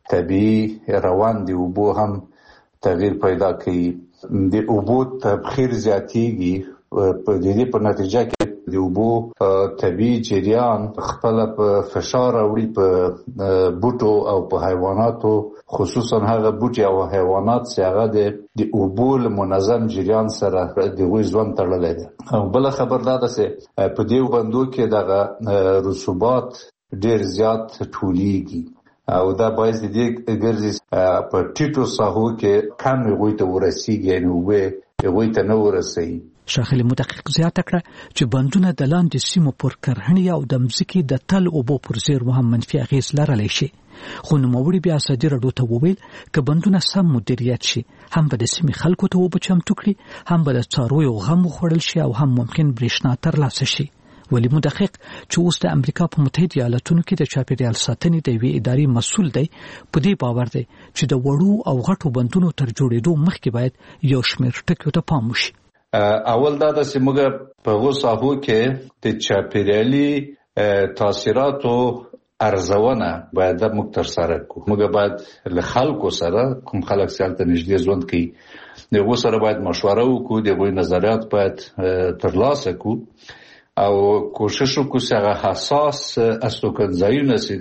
طبيعي روان دی اوبو هم تغیر پیدا کوي. د اوبو تبخیر زیاتیږي په دې په نتیجه کې د اوبو طبيعي جریان خپل په فشار راوړي په بوټو او په حیواناتو، خصوصا هغه بوټي او حیوانات چې هغه د اوبو له منظم جریان سره د غوي ژوند تړلې ده. او بل خبر دا ده چې په دې بندو کې دغه رسوبات ډیر زیات ټولېږي او دا باعث دي ګرځي په ټیټو ساحو کې کم غوي ته ورسیږي نو وې غوي ته نه ورسي. شاخلي مدقق زیاته کړه چې بندونه د لاندې سیمو پر کرهڼې او د مځکې د تل اوبو پر زیرمو هم منفي اغیز لرلی شي. خو نوموړي بیا ازادي راډیو ته وویل که بندونه سم مدیریت شي هم به د سیمې خلکو ته اوبه چمتو کړي، هم به د څارویو غم وخوړل شي او هم ممکن برېښنا ترلاسه شي. ولی مدقق چې اوس د امریکا په متحده ایالاتونو کې د چاپیریال ساتنې د یوې ادارې مسؤل دی، په دې باور دی چې د وړو او غټو بندونو تر جوړېدو مخکې باید یو شمېر ټکیو ته پام وشي. اول دا د سیمګه په غوساهو کې د چاپیریالي تاثیراتو ارزونه باید د مکتر سره کو. موږ باید له خلکو سره کوم خلک سالته نږدې ژوند کوي د غو سره باید مشوره وکړو، د غوي نظریات باید ترلاسه کو او کوشش وکړو چې هغه حساس استوګنځایونه چې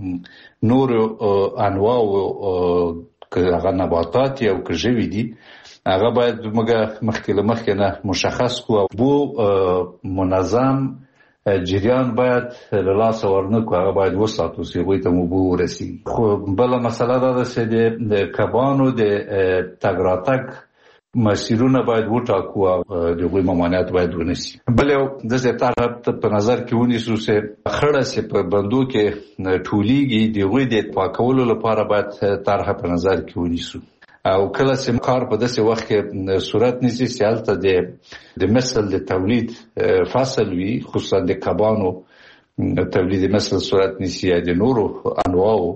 د نور انواع او هغه نباتات او کژوي دي هغه باید موږ مخکې له مخکې نه مشخص کو او بو منظم جریان باید له لاسه ورنکو، هغه باید وساتو چې هغوی ته مو بو ورسیږي. خو بله مسله دا ده چې د کبانو د تګ راتګ مسیرونه باید وټاکو او د هغوی ممانعت باید ونیسي. بل یو داسې طرح په نظر کې ونیسو چې خړه چې په بندو کې ټولېږي د هغوی د پاکولو لپاره باید طرح په نظر کې ونیسو. او کله چې کار په داسې وخت کې صورت نیسي چې هلته د مثل د تولید فصل وي، خصوصا د کبانو تولید مثل صورت نیسي یا د نورو انواعو،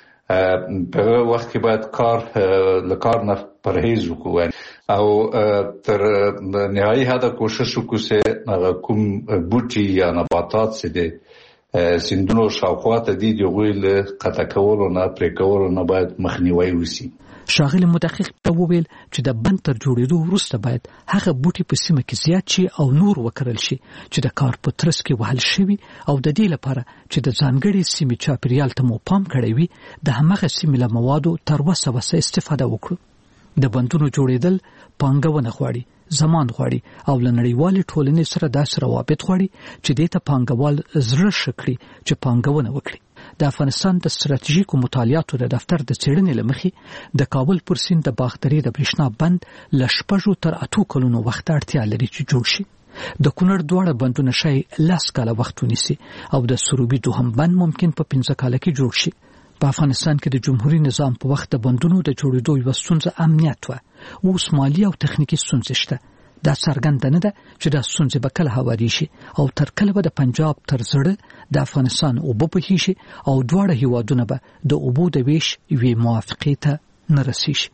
په وخت کې باید کار له کار نه پرهیز وکړو او تر نهایي حده کوشش وکړو چې کوم بوټي یا نباتات چې د سیندونو شاوخوا ته دي د هغوی له قطع کولو نه پرې کولو نه باید مخنیوی وشي. شاغلی مدقق ته وویل چې د بند تر جوړېدو وروسته باید هغه بوټي په سیمه کې زیات شي او نور وکرل شي چې د کار په ترڅ کې وهل شوي او د دې لپاره چې د ځانګړي سیمې چاپیریال ته مو پام کړی وي د همغه سیمې له موادو تر وسه وسه استفاده وکړو. د بندونو جوړېدل پانګونه غواړي، زمان غواړي او له نړیوالې ټولنې سره داسې روابط غواړي چې دې ته پانګوال زړه ښه کړي چې پانګونه وکړي. د افغانستان د ستراتیژیکو مطالعاتو د دفتر د څېړنې لمخې د کابل پر سیند د باغدري د برېښنا بند له شپږو تر اتو کلونو وخت اړتیا لري چې جوړ شي. د کونړ دواړه بندونه شاید لس کاله وخت ونیسي او د سروبي دوهم بند ممکن په پنځه کاله کې جوړ شي. په افغانستان کې د جمهوریت نظام په وخت د بندونو د جوړېدو یوه ستونزه امنیت وه. اوس مالي او تخنیکي ستونزې شته. دا څرګنده نه ده چې دا ستونزې به کله هواري شي او تر کله به د پنجاب تر زړه د افغانستان اوبه بهي شي او دواړه هیوادونه به د اوبو د ویش یوې موافقې ته نه رسیږي.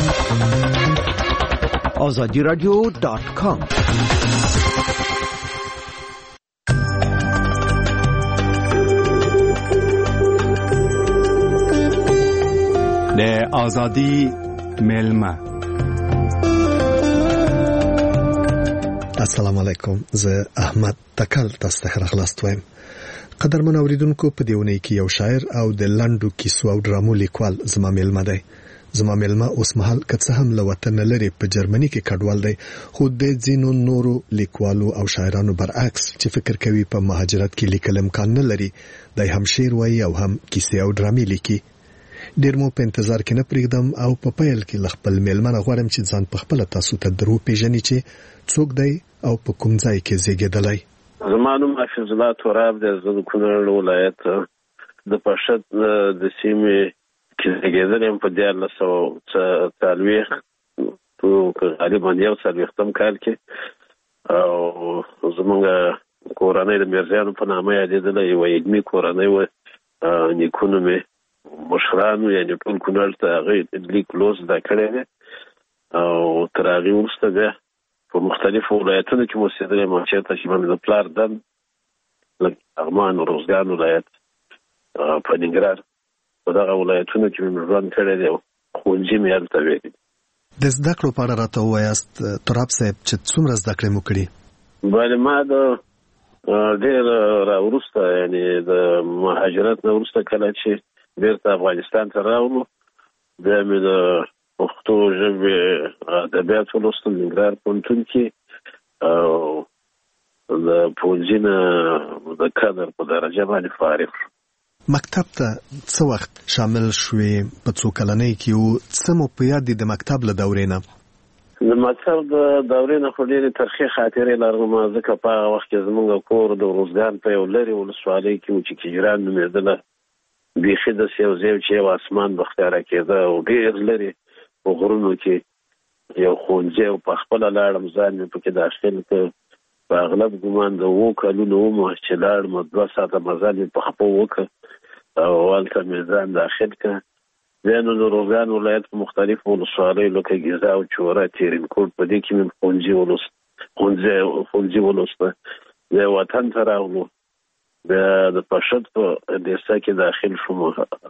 آزادی رادیو دات کام د آزادی ملما. السلام علیکم، زه احمد تکل تاسو ته راغلاست وایم. قدرمن اوریدونکو، په دیونه کې یو شاعر او د لنډو کیسو او ډرامو لیکوال زما ملما دی. زما ملما اوس مهال که څه هم له وطن لري په جرمني کې کډوال دی، خو د ځینو نورو لیکوالو او شاعرانو برعکس چې فکر کوي په مهاجرت کې لیکل امکان نه لري، دی هم شعر وایي او هم کیسې او ډرامې لیکي. ډیر مو په انتظار کې نه پرېږدم او په پیل کې ل خپل میلمنه غواړم چې ځان په خپل تاسو ته درو پیژني چې څوک دی او په کوم ځای کې زیږېدلی. زما نوم حافظ الله تراب دی، زه د کونړ ولایت د پشد د سیمې کې زیږېدلی یم په دیارلس سوه څلوېښت غالبا یو څلوېښتم کال کې، او زموږ کورنۍ د میرزیانو په نامه یادېدله، یوه علمي کورنۍ وه. نیکونه مې مشرانو یعنې ټول کونړ ته هغې لیک لوست زده کړی دی، او تر هغې وروسته بیا په مختلفو ولایتونو کې مو اوسېدلی یم، چېرته چې مې د پلار دن لکه لغمان، روزګان ولایت، په ننګرهار، په دغه ولایتونو کې مې ژوند کړی دی او ښوونځي مې هلته ویلي. د زده کړو په اړه راته ووایاست تراب صاحب چې څومره زده کړې مو کړي؟ بله، ما د ډېر راوروسته یعنې د مهاجرت نه وروسته کله چې بیرته افغانستان ته راغلو، بیا مې د پښتو ژبې ادبیات ولوستل ننګرهار پوهنتون کې، او د پوهنځي نه د کادر په درجه باندې فارغ شو. مکتب ته څه وخت شامل شوې؟ په څو کلنۍ کې او څه مو په یاد دي د مکتب له دورې نه؟ د مکتب د دورې نه خو ډېرې ترخې خاطرې لرم، ځکه په هغه وخت کې زموږ کور د روزګان په یو لرې ولسوالۍ کې و چې کجران نومېدله. بیخي داسې یو ځای چې یو اسمان به ښکاره کېده او ډېر لرې په غرونو کې یو ښوونځی او په خپله لاړم، ځان مې پکې داخل کړ. په اغلب ګمان د اوو کلونو وم چې لاړم، دوه ساعته مزل مې په خپو وکړ او هلته مې ځان داخل کړ. بیا نو د روزګان ولایت په مختلفو ولسوالیو لکه ګیزا او چوره، تیرینکوټ، په دې کې مې ښوونځي ولوست ښوونځي ولوسته. بیا وطن ته راغلو، بیا د پشد په دیسه کې داخل شوم،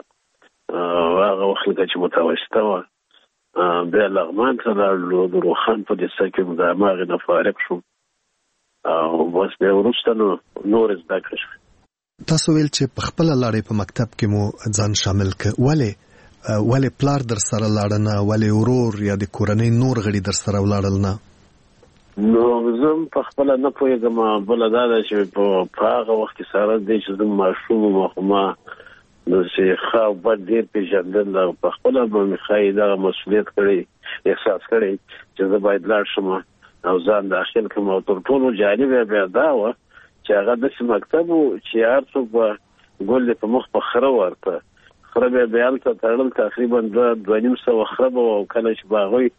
هغه وخت لکه چې متوسطه وه. بیا لغمان ته لاړلو، د روخان په دیسه کې د هماغې نه فارغ شوم، او بس بیا وروسته نو نورې زده کړې شوې. تاسو ویل چې په خپله لاړې په مکتب کې مو ځان شامل کړ، ولې ولې پلار در سره لاړه نه؟ ولې ورور یا د کورنۍ نور غړي در سره ولاړل نه؟ نو زه په خپله نه پوهېږم، بله دا ده چې په هغه وخت کې سره دی چې زه ماشوم وم، خو ما داسې ښه او بد ډېر پېژندل، او په خپله به مې ښایي دغه مسؤلیت کړی احساس کړی چې زه باید لاړ شم او ځان داخل کړم. او تر ټولو جالب بیا دا وه چې هغه داسې مکتب و چې هر څوک به ګل دې په مخ په خره ورته، خره بیا بیا هلته تړل، تقریبا دوه دوه نیم سوه خره به وه، او کله چې به هغوی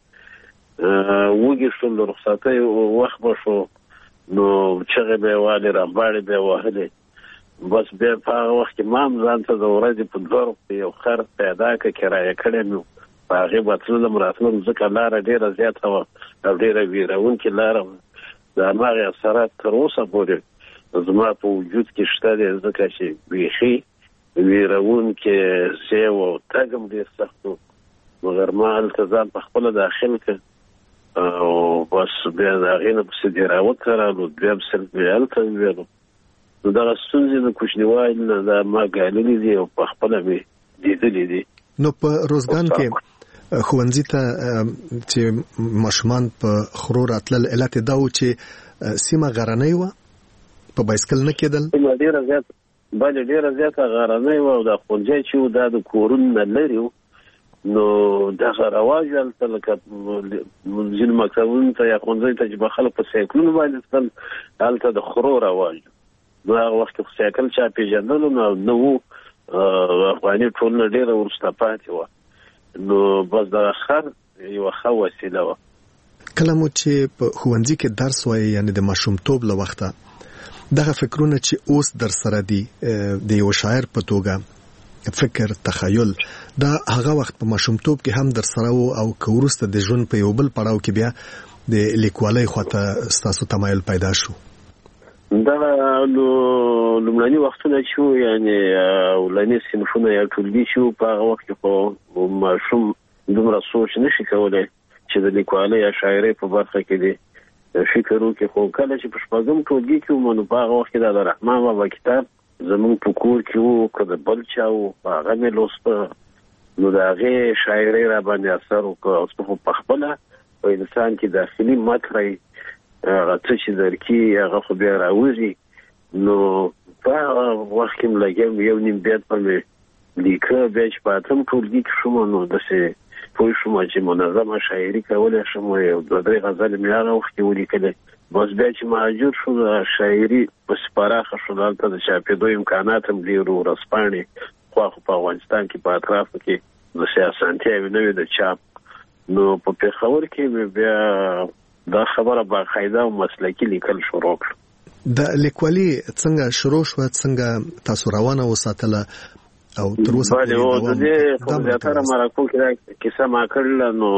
وږي شول د رخصتۍ وخت به شو، نو چغې به یې وهلې، رمباړې به یې وهلې. بس بیا په هغه وخت کې ما هم ځان ته د ورځې په دوه روپۍ یو خر پیدا کړه، کرایه کړی مې په هغې به تللم راتلم، ځکه لاره ډېره زیاته وه او ډېره ویرونکې لاره وه. د هماغې اثرات تر اوسه پورې زما په وجود کې شته دی، ځکه چې بیخي ویرونکې ځای و او تګ هم ډېر سخت و، مګر ما هلته ځان په خپله داخل کړ، او بس بیا د هغې نه پسې دیراوت ته رالو، دویم صنف مې هلته وویلو. نو دغه ستونزې د کوچنیوالي نه دا ما ګاللي دي او په خپله مې لیدلي دي. نو په روزګان کې ښوونځي ته چې ماشومان په خرو راتلل، علت یې دا و چې سیمه غرنۍ وه، په بایسکل نه کېدل؟ سیمه ډېره زیاته بلې ډېره زیاته غرنۍ وه، او دا ښوونځی چې و دا د کورونو نه لرې و، نو دغه رواج هلته لکه ځینو مکتبونو ته یا ښوونځیو ته چې به خلک په سایکلونو باندې تلل، هلته د خرو رواج و. نو هغه وخت کې خو سایکل چا پېژندلو نه نه و، افغاني ټولنه ډېره وروسته پاتې وه، نو بس دغه خر یوه ښه وسیله وه. کله مو چې په ښوونځي کې درس وایي یعنی د ماشومتوب له وخته دغه فکرونه چې اوس در سره دي د یو شاعر په توګه فکر تخیل دا هغه وخت په ماشومتوب کې هم در سره وو او که وروسته د ژوند په یو بل پړاو کې بیا د لیکوالۍ خواته ستاسو تمایل پیدا شو؟ دا لومړني وختونه چې یعنی اولني صنفونه یا ټولګي چې په هغه وخت کې خو ماشوم دومره سوچ نشي کولی چې د لیکوالۍ یا شاعرۍ په برخه کې دی فکر وکړي. خو کله چې په شپږم ټولګي کې وو نو په هغه وخت کې د رحمان بابا کتاب زموږ په کور کې وو، که د بل چا وو په هغه مې لوسته نو د هغې شاعرۍ را باندې اثر وکړ. خو په خپله په انسان کې داخلي مطرح هغه څه چې درکي هغه خو بیا راوځي. نو په هغه وخت کې م لګیم یو نیم بیت به مې لیکه، بیا چې په اتم ټولګي کې شوم نو داسې پوه شوم چې منظمه شاعري کولی شم. یو دوه درې غزلې مې هغه وخت کې ولیکلې. بس بیا چې مهاجر شو د شاعري پسې پراخه شو، دلته د چاپېدو امکانات هم ډېر وو، ورځپاڼې خواخو په افغانستان کې په اطرافو کې داسې اسانتیاوې نه وې د چاپ. نو په پېښور کې مې بیا دا خبره باقاعده او مسلکي لیکل شروع کړه. د لیکوالي څنګه شروع شوه، څنګه تاسو روانه وساتله او تر اوسه پورې د دې خو زیاتره مرکو کې دا کیسه ما کړله. نو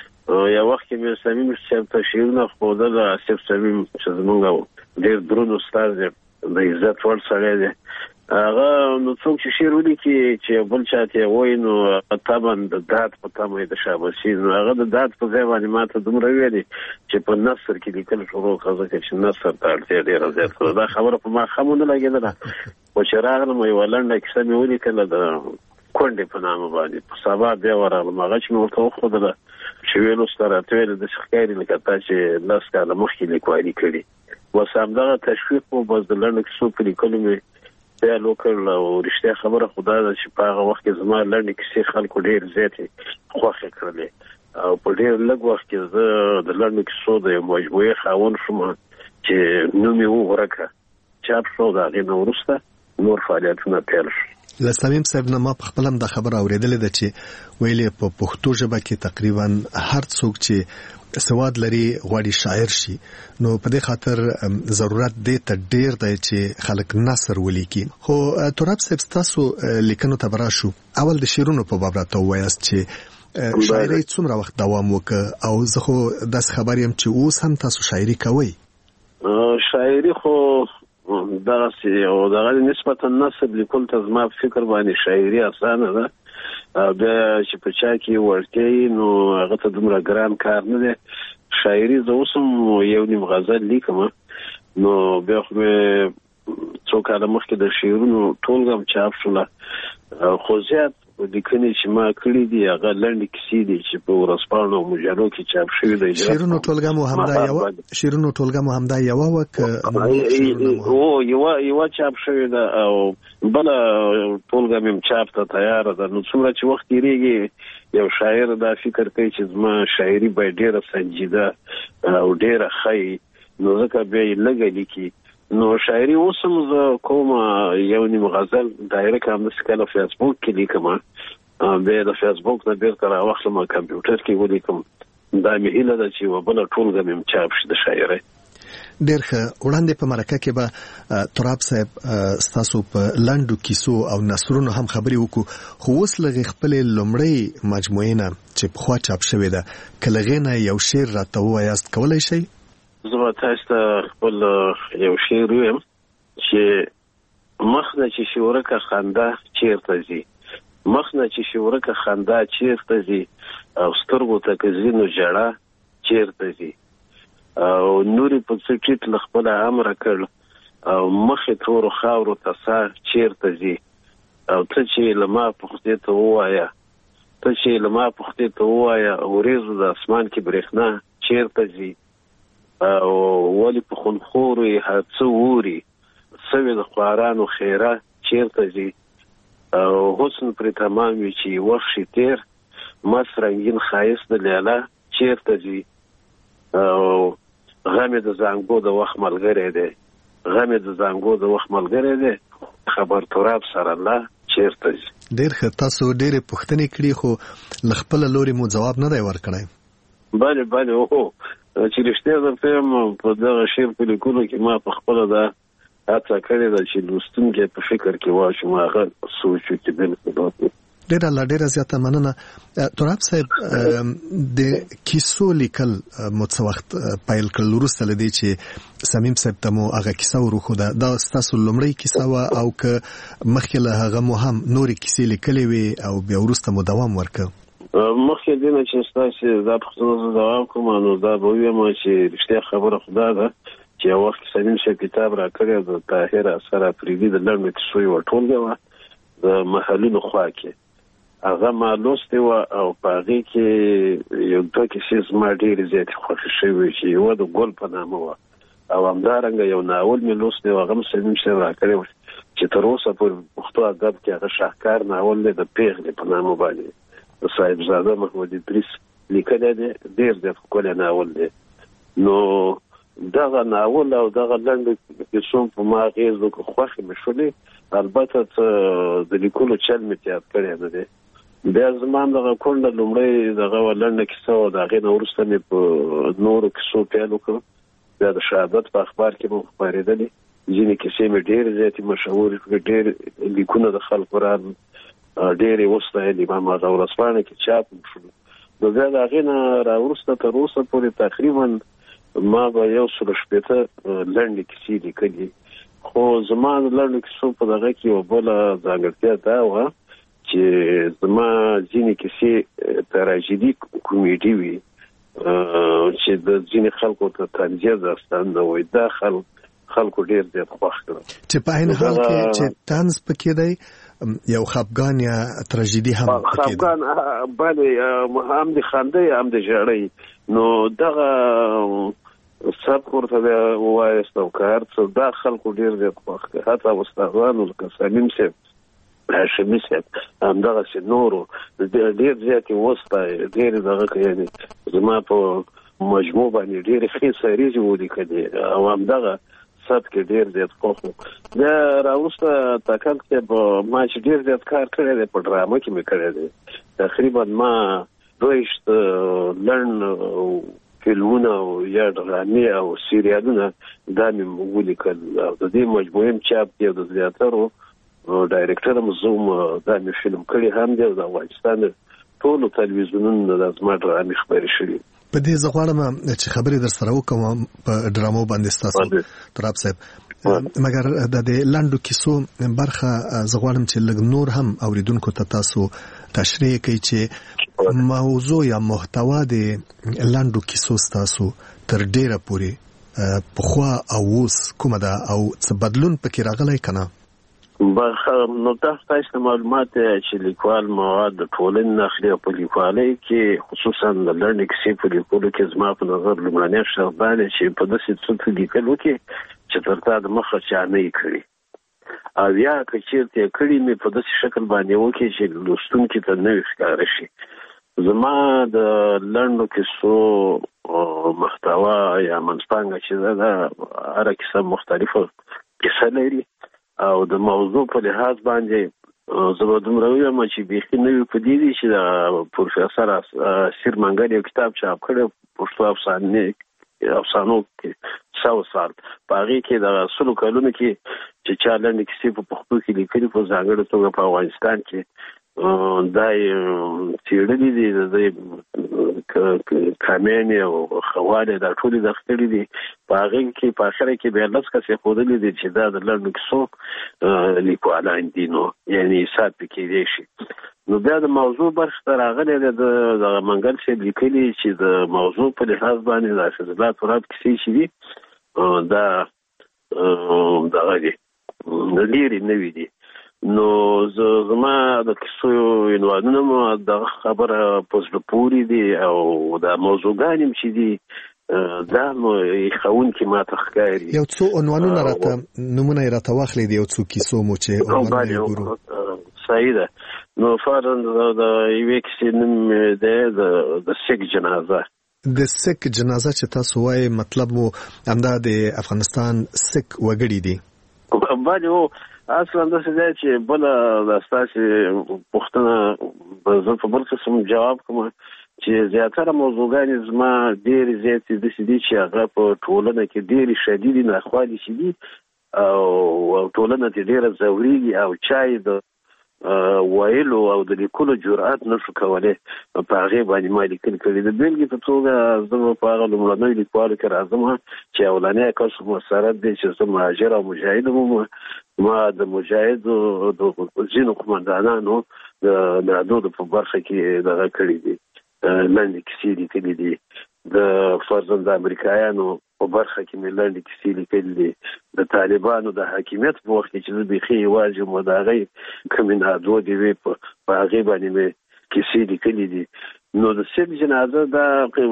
یو وخت کې مې صمیم صاحب ته شعرونه ښودل. آصف صمیم چې زموږ ډېر دروند استاد دی، د عزت وړ سړی دی، هغه نو څوک چې شعر ولیکي چې بل چا ته یې وایي نو طبعا د داد په تمه یې د شاباسي. نو هغه د داد په ځای باندې ما ته دومره ویلي چې په نثر کې لیکل شروع کړه، ځکه چې نثر ته اړتیا ډېره زیاته ده. دا خبره په ما ښه ونه لګېدله. خو چې راغلم یوه لنډه کیسه مې ولیکله د کونډې په نامه باندې. په سبا بیا ورغلم، هغه چې مې ورته وښودله چې ویل اوس ته راته ویلې داسې ښکاري لکه تا چې لس کاله مخکې لیکوالي کړي. بس همدغه تشویق و، بس د لنډو کیسو په لیکلو مې پیل وکړ. او رښتیا خبره خو دا ده چې په هغه وخت کې زما لنډې کیسې خلکو ډېر زیاتې خوښې کړلې. او په ډېر لږ وخت کې زه د لنډو کیسو د یو مجموعې خاوند شوم چې نوم یې وغوړکه چاپ شو. د هغې نه وروسته نور فعالیتونه پیل شو. له صمیم صاحب نه ما په خپل هم دا خبره اورېدلې ده چې ویلې په پښتو ژبه کې تقریبا هر څوک چې سواد لري غواړي شاعر شي. نو په دې خاطر ضرورت دی ته ډېر دی چې خلک نثر ولیکي. خو تراب صاحب ستاسو لیکنو ته به راشو. اول د شعرونو په باب راته ووایاست چې شاعرۍ څومره وخت دوام وکړ، او زه خو داسې خبر یم چې اوس هم تاسو شاعري کوئ؟ شاعري خو دغسې او دغه نسبتا نثر لیکل ته زما په فکر باندې شاعري اسانه ده. بیا چې په چا کې وړتیا نو هغه ته دومره ګران کار نه دی. شاعري زه اوس هم یو نیم غزل لیکم. نو بیا خو مې څو کاله مخکې د شعرونو ټولګه هم چاپ شوله. خو زیات لیکنې چې ما کړي دي هغه لنډې کیسې دي چې په ورځپاڼو او مجلو کې چاپ شوي دي. شعرونو ټولګه مو همدا یوه شعرونو ټولګه مو همدا یوه وه که او یوه یوه چاپ شوې ده او بله ټولګه مې هم چاپ ته تیاره ده. نو څومره چې وخت تېرېږي یو شاعر دا فکر کوي چې زما شاعري باید ډېره سنجیده او ډېره ښه نو ځکه بیا یې لږه لیکي. نو شاعري اوس هم زه کوم یو نیم غزل ډایرکټ همداسې کله فیسبوک کې لیکم، بیا د فیسبوک نه بیرته راواخلم کمپیوټر کې ولیکم. دا مې هیله ده چې یوه بله ټولګه مې هم چاپ شي د شاعرۍ. ډېر ښه. وړاندې په مرکه کې به تراب صاحب ستاسو په لنډو کیسو او نثرونو هم خبرې وکړو، خو اوس لږې خپلې لومړۍ مجموعې نه چې پخوا چاپ شوې ده که له هغې نه یو شعر راته ووایاست، کولی شئ؟ زه به تاسو ته خپل یو شعر ویم چې مخ نه چې شورکه خندا چیرته ځي، مخ نه چې شورکه خندا چیرته ځي، او سترګو ته که ځي نو ژړا چیرته ځي، او نورې په څه ټیټ له خپله امره کړ، او مخې تورو خاورو ته سا چیرته ځي، او ته چې له ما پخدې ته ووایه، ته چې له ما پخدې ته ووایه وریځو د اسمان کې برېښنا چیرته ځي، او ولې په خونخورو یې هر څه اوري، سوې د خوارانو خیره چیرته ځي، او حسن پرې تمام وي چې وخت شي تېر، مست رنګین ښایست د لیلا چیرته ځي، او غم یې د زانګو د وخت ملګری دی، غم یې د زانګو د وخت ملګری دی، خبر تراب سره الله چیرته ځي. ډېر ښه. تاسو ډېرې پوښتنې کړي خو له خپله لورې مو ځواب نه دی ورکړی. بله بله او چې رښتیا درته یم په دغه شعر په لیکلو کې ما په خپله دا هڅه کړې ده چې لوستونکی په فکر کې واچوم هغه سوچ وکړي بالکل. ډیره لا ډیره زیاته مننه. تراب صاحب د کیسو لیکل مو څه وخت پیل کړل وروسته له دې چې سمیم صاحب ته مو هغه کیسه وروښوده؟ دا ستاسو لومړۍ کیسه وه او که مخکې له هغه مو هم نورې کیسې لیکلې وې او بیا وروسته مو دوام ورکړ؟ مخکې دې نه چې ستاسې دا پوښتنه زه دوام کړم نو دا به ووایم چې رښتیا خبره خو دا ده چې یو وخت سمیم صاحب کتاب راکړی د طاهر اثر افریدي د لنډو کیسو یوه ټولګه وه د محلونو خوا کې. هغه ما لوستې وه او په هغې کې یو دوه کیسې زما ډېرې زیاتې خوښې شوې چې یوه د ګل په نامه وه او همدارنګه یو ناول مې لوستی و هغه هم سلیم صاحب راکړی و چې تر اوسه پورې پښتو ادب کې هغه شاهکار ناول دی د پیغلې په نامه باندې د صاحبزاده محمد ادریس لیکلی دی، ډېر زیات ښکلی ناول دی. نو دغه ناول او دغه لنډو کیسو په ما اغېز وکړ، خوښې مې شولې. البته څه د لیکلو چل مې تیار کړی نه دی. بیا زما دغه کونډه لومړی دغه لنډه کیسه وه، د هغې نه وروسته مې په نورو کیسو پیل وکړ. بیا د شهادت په اخبار کې مو خپرېدلې ځینې کیسې مې ډېرې زیاتې مشهورې کړې، ډېر لیکونه د خلکو راغلل، ډېرې وستایلې، ما هغه ورځپاڼه کې چاپ هم شول. نو بیا د هغې نه راوروسته تر اوسه پورې تقریبا ما به یو سل شپېته لنډې کیسې لیکلي. خو زما د لنډو کیسو په دغه کې یوه بله ځانګړتیا دا وه چې زما ځینې کیسې تراژیدي کومیډي وي چې د ځینې خلکو ته طنزیه داستان نه وایي. دا خلک خلکو ډېر زیات خوښ کړل چې په عین حال کې چې طنز پکې دی، یو خفګان یا تراژیدي هم پکې دی. خفګان بلې هم د خندۍ هم د ژړۍ. نو دغه سبک ورته دی ووایست او که هر څه، دا خلکو ډېر زیات خوښ کړل. حتی استادانو لکه سلیم صاحب، هاشمي صاحب، همدغسې نورو ډېر زیاتې وستایي، ډېرې دغه یعنې زما په مجموع باندې ډېرې ښې سریزې ولیکلې او همدغه سبک کې ډېر زیات خوښ و. بیا راوروسته تاکل صاحب ما چې ډېر زیات کار کړی دی په ډرامه کې مې کړی دی. تقریبا ما دوه ویشت لنډ فلمونه او یا ډرامې او سیریالونه دا مې ولیکل او د دې مجموعې هم چاپ دی او د زیاترو ډایرکټر هم زه هم دا مې فلم کړی هم دی او د افغانستان ټولو تلویزیونونو دا زما ډرامې خپرې شوي. په دې زه غواړم چې خبرې در سره وکړم په ډرامو باندې ستاسو تراب صاحب، مګر د دې لنډو کیسو برخه زه غواړم چې لږ نور هم اوریدونکو ته تاسو تشریح کړئ چې موضوع یا محتوا د لنډو کیسو ستاسو تر ډیره پورې پخوا او اوس کومه ده او څه بدلون پکې راغلی که نه؟ نو تاسو ته معلومات چې لیکوال مواد د ټولنې نه اخلي او په لیکوالۍ کې خصوصا د لنډې کیسې په لیکلو کې زما په نظر لومړنی شرط دا دی چې په داسې څه لیکل وکړي چې تر تا د مخه چا نه یې کړي، او یا که چېرته یې کړي مې په داسې شکل باندې وکړي چې لوستونکي ته نوی ښکاره شي. زما د لنډو کیسو محتوا یا منځپانګه چې ده دا هره کیسه مختلفه کیسه لري او د موضوع په لحاظ باندې زه به دومره ووایم چې بیخي نوي په دې دي چې د پروفیسر اسیر منګل یو کتاب چاپ کړی پښتو افسانې افسانو کې سو سال، په هغې کې د سلو کلونو کې چې چا لنډې کیسې په پښتو کې لیکلي په ځانګړې توګه په افغانستان کې دا یې څېړلي دي، د کامیانې او خوالې دا ټولې داخلي دي. په هغې کې په اخره کې بیا لس کسې ښودلي دي چې دا د لنډو کیسو لیکوالان دي، نو یعنې حساب پې کېدی شي. نو بیا د موضوع برخې ته راغلی دی دغه منګل صاحب لیکلي چې د موضوع په لحاظ باندې د حافظ الله تراب کیسې چې دي دا دغه دي ډېرې نوي دي. نو زما د کیسو عنوانونه مو دغه خبره په زړه پورې دي او دا موضوعګانې هم چې دي دا نو ایښوونکي ما ته ښکاري. یو څو عنوانونه راته نومونه یې راته واخلئ د یو څو کیسو مو چې عنوانونه یې وګورو. صحیح ده. نو فرضاً د یوې کیسې نوم دی د سیک جنازه. د سیک جنازه چې تاسو وایي مطلب مو همدا د افغانستان سیک وګړي دي؟ بله هو، اصلا داسې دی چې بله د ستاسې پوښتنه به زه په بل قسم جواب کوم چې زیاتره موضوعګانې زما ډېرې زیاتې داسې دي چې هغه په ټولنه کې ډېرې شدیدې ناخوالې چې دي او ټولنه ترې ډېره ځورېږي او چا یې د ویلو او د لیکلو جرأت نشو کولی په هغې باندې ما لیکل کړي. د بېلګې په توګه زه په هغه لومړنیو لیکوالو کې راځم چې اولنی کس مسرت دی چې زه مهاجر او مجاهد وم. ما د مجاهدو د ځینو قمندانانو د نادودو په برخه کې دغه کړي دي، لنډې کیسې لیکلي دي. د فرضاً د امریکایانو په برخه کې مې لنډې کیسې لیکلي دي. د طالبانو د حاکمیت په وخت کې چې زه بیخي یوازې وم د هغې کومې نادودې وې په هغې باندې مې کیسې لیکلي دي. نو د سیب جنازه دا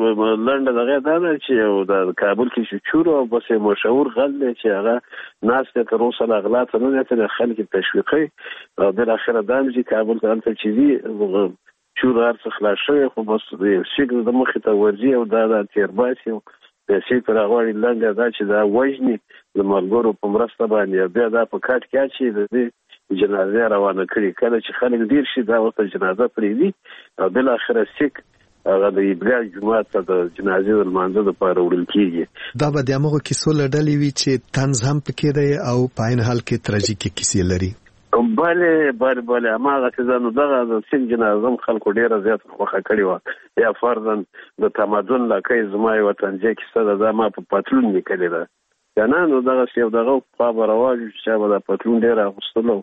لنډه دغه دا ده چې د کابل کې چې چور او بس مشهور غل دی چې هغه ناست دی تر اوسه لا غلا ته نه دی تللی، خلک یې تشویقوي او بالاخره دا هم چې کابل ته هلته چې ځي چور هر څه خلاص شوی خو بس شکل د مخې ته ورځي او دا دا تېرباسي او پیسې ترې راغواړي. لنډه دا چې دا وژني د ملګرو په مرسته باندې بیا دا په کاټ کې اچي د دې جنازه روانه کړي. کله چې خلک ډیر شي دا ورته جنازه پرېږدي او بالاخره سیک هغه د عیدګاه جومات ته د جنازې د لمانځه دپاره وړل کېږي. دا به د همغو کیسو له ډلې وي چې طنز هم پکې دی او په عین حال کې تراژیکې کیسې لري. بله بله بله هماغه چې نو دغه د سیک جنازه هم خلکو ډېره زیاته خوښه کړې وه. یا فرضاً د تمدن لکۍ زما یوه طنزیه کیسه ده، دا ما په پتلون لیکلې ده که نه. نو دغسې یو دغه خوا به رواج وي چې چا به دا پتلون ډېر اغوستلو.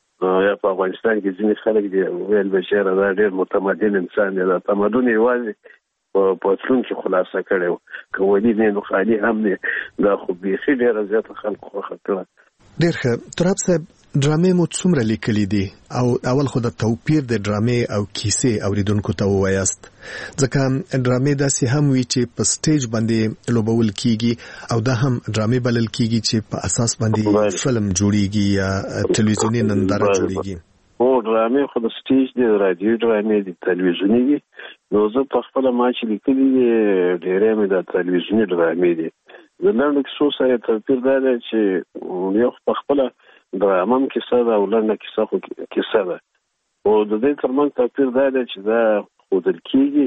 یا په افغانستان کې ځینې خلک دي ویل به چېره دا ډېر متمدن انسان دی، دا تمدن یوازې په پتلون کې خلاصه کړی و، که ولي نه نو خالي هم دی. دا خو بیخي ډېره زیاته خلکو خوښه کړه. ډېر ښه. تراب صاحب ډرامې مو څومره لیکلي دي او اول خو د توپیر د ډرامې او کیسې اوریدونکو ته ووایاست، ځکه ډرامې داسې هم وي چې په سټیج باندې لوبول کیږي او دا هم ډرامې بلل کیږي چې په اساس باندې فلم جوړیږي یا ټلویزیوني ننداره جوړیږي. او ډرامې خو د سټیج دی، رادیو ډرامې دي، تلویزیوني دي. نو زه په خپله ما چې لیکلي دي ډېری مې د تلویزیوني ډرامې دي. د لنډو کیسو سره توپیر دا دی چې یو په خپله ډرامه هم کیسه ده او لنډه کیسه خو کیسه ده. او د دې ترمنځ توپیر دا دی چې دا ښودل کېږي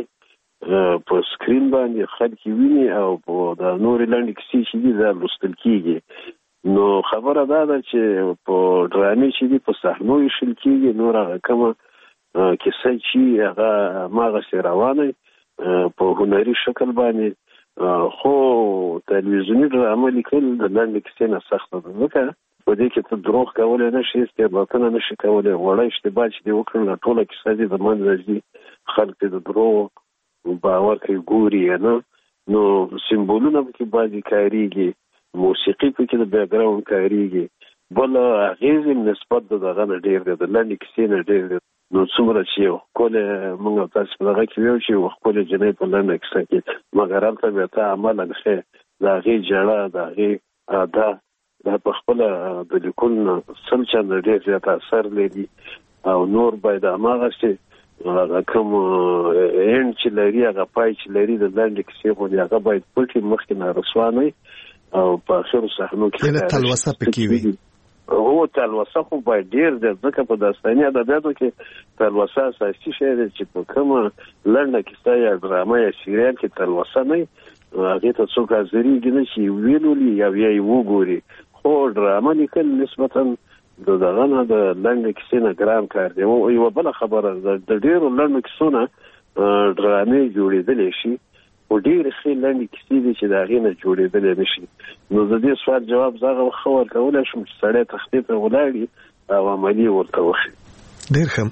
په سکرین باندې، خلک یې ویني او د نورې لنډې کیسې چې دي دا لوستل کېږي. نو خبره دا ده چې په ډرامې چې دي په صحنو ایښل کېږي، نور هغه کومه کیسه چې هغه هماغسې روانه په هنري شکل باندې. خو تلویزیوني ډرامه لیکل د لنډې کیسې نه سخته ده، ځکه په دې کې ته دروغ کولی نه شي، استعباطونه نه شي کولی. وړه اشتباه چې دې وکړل ټوله کیسه دې د منځه ځي، خلک دې د دروغو باور کوي ګوري یې نه. نو سمبولونه پکې باندې کارېږي، موسیقي پکې د بیکګراوند کارېږي. بل اغېزې نسبت د دغه نه ډېر دی، د لنډې کیسې نه ډېر دی. نو څومره چې یو ښکلی موږ او تاسې په دغه کې ویو چې یو ښکلی جنۍ په لنډه کیسه کې، مګر هلته بیا ته عملاً ښې د هغې ژړه د هغې ادا دا په خپله د لیکلو نه سل چنده ډېر زیات اثر لري. او نور باید هماغسې هغه کوم اینډ چې لري، هغه پای چې لري د لنډې کیسې غوندې هغه باید پټې مخکې نه رسوا نه وي او په اخرو صحنو کې یعنې تلوسه پکې وي. هو تلوسه خو باید ډېر دی، ځکه په داستاني ادبیاتو کې تلوسه اساسي شی دی چې په کومه لنډه کیسه یا ډرامه یا سیریال کې تلوسه نه وي هغې ته څوک حاضرېږي نه چې ویلولي یا بیا یې وګوري. خو ډرامه لیکل نسبتاً د دغه نه د لنډې کیسې نه ګران کار دی. یوه بله خبره د ډېرو لنډو کیسو نه ډرامې جوړېدلی شي، خو ډېرې ښې لنډې کیسې دي چې د هغې نه جوړېدلی نه شي. نو د دې سوال جواب زه هغه ښه ورکولی شم چې سړی تختې ته ولاړي او عملي ورته وښي. ډېر ښه.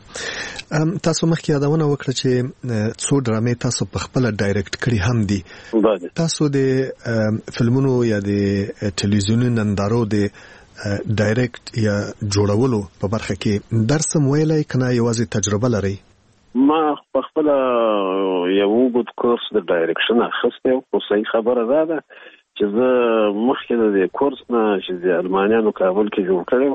تاسو مخکې یادونه وکړه چې څو ډرامې تاسو په خپله ډایرکټ کړي هم دي. تاسو د فلمونو یا د ټلویزیوني نندارو د ډایرکټ یا جوړولو په برخه کې درس هم ویلی که نه یوازې تجربه لرئ؟ ما په خپله یو اوږد کورس د ډایرکشن اخیستی و، خو صحیح خبره دا ده چې زه مخکې د دې کورس نه چې د المانیانو کابل کې جوړ کړی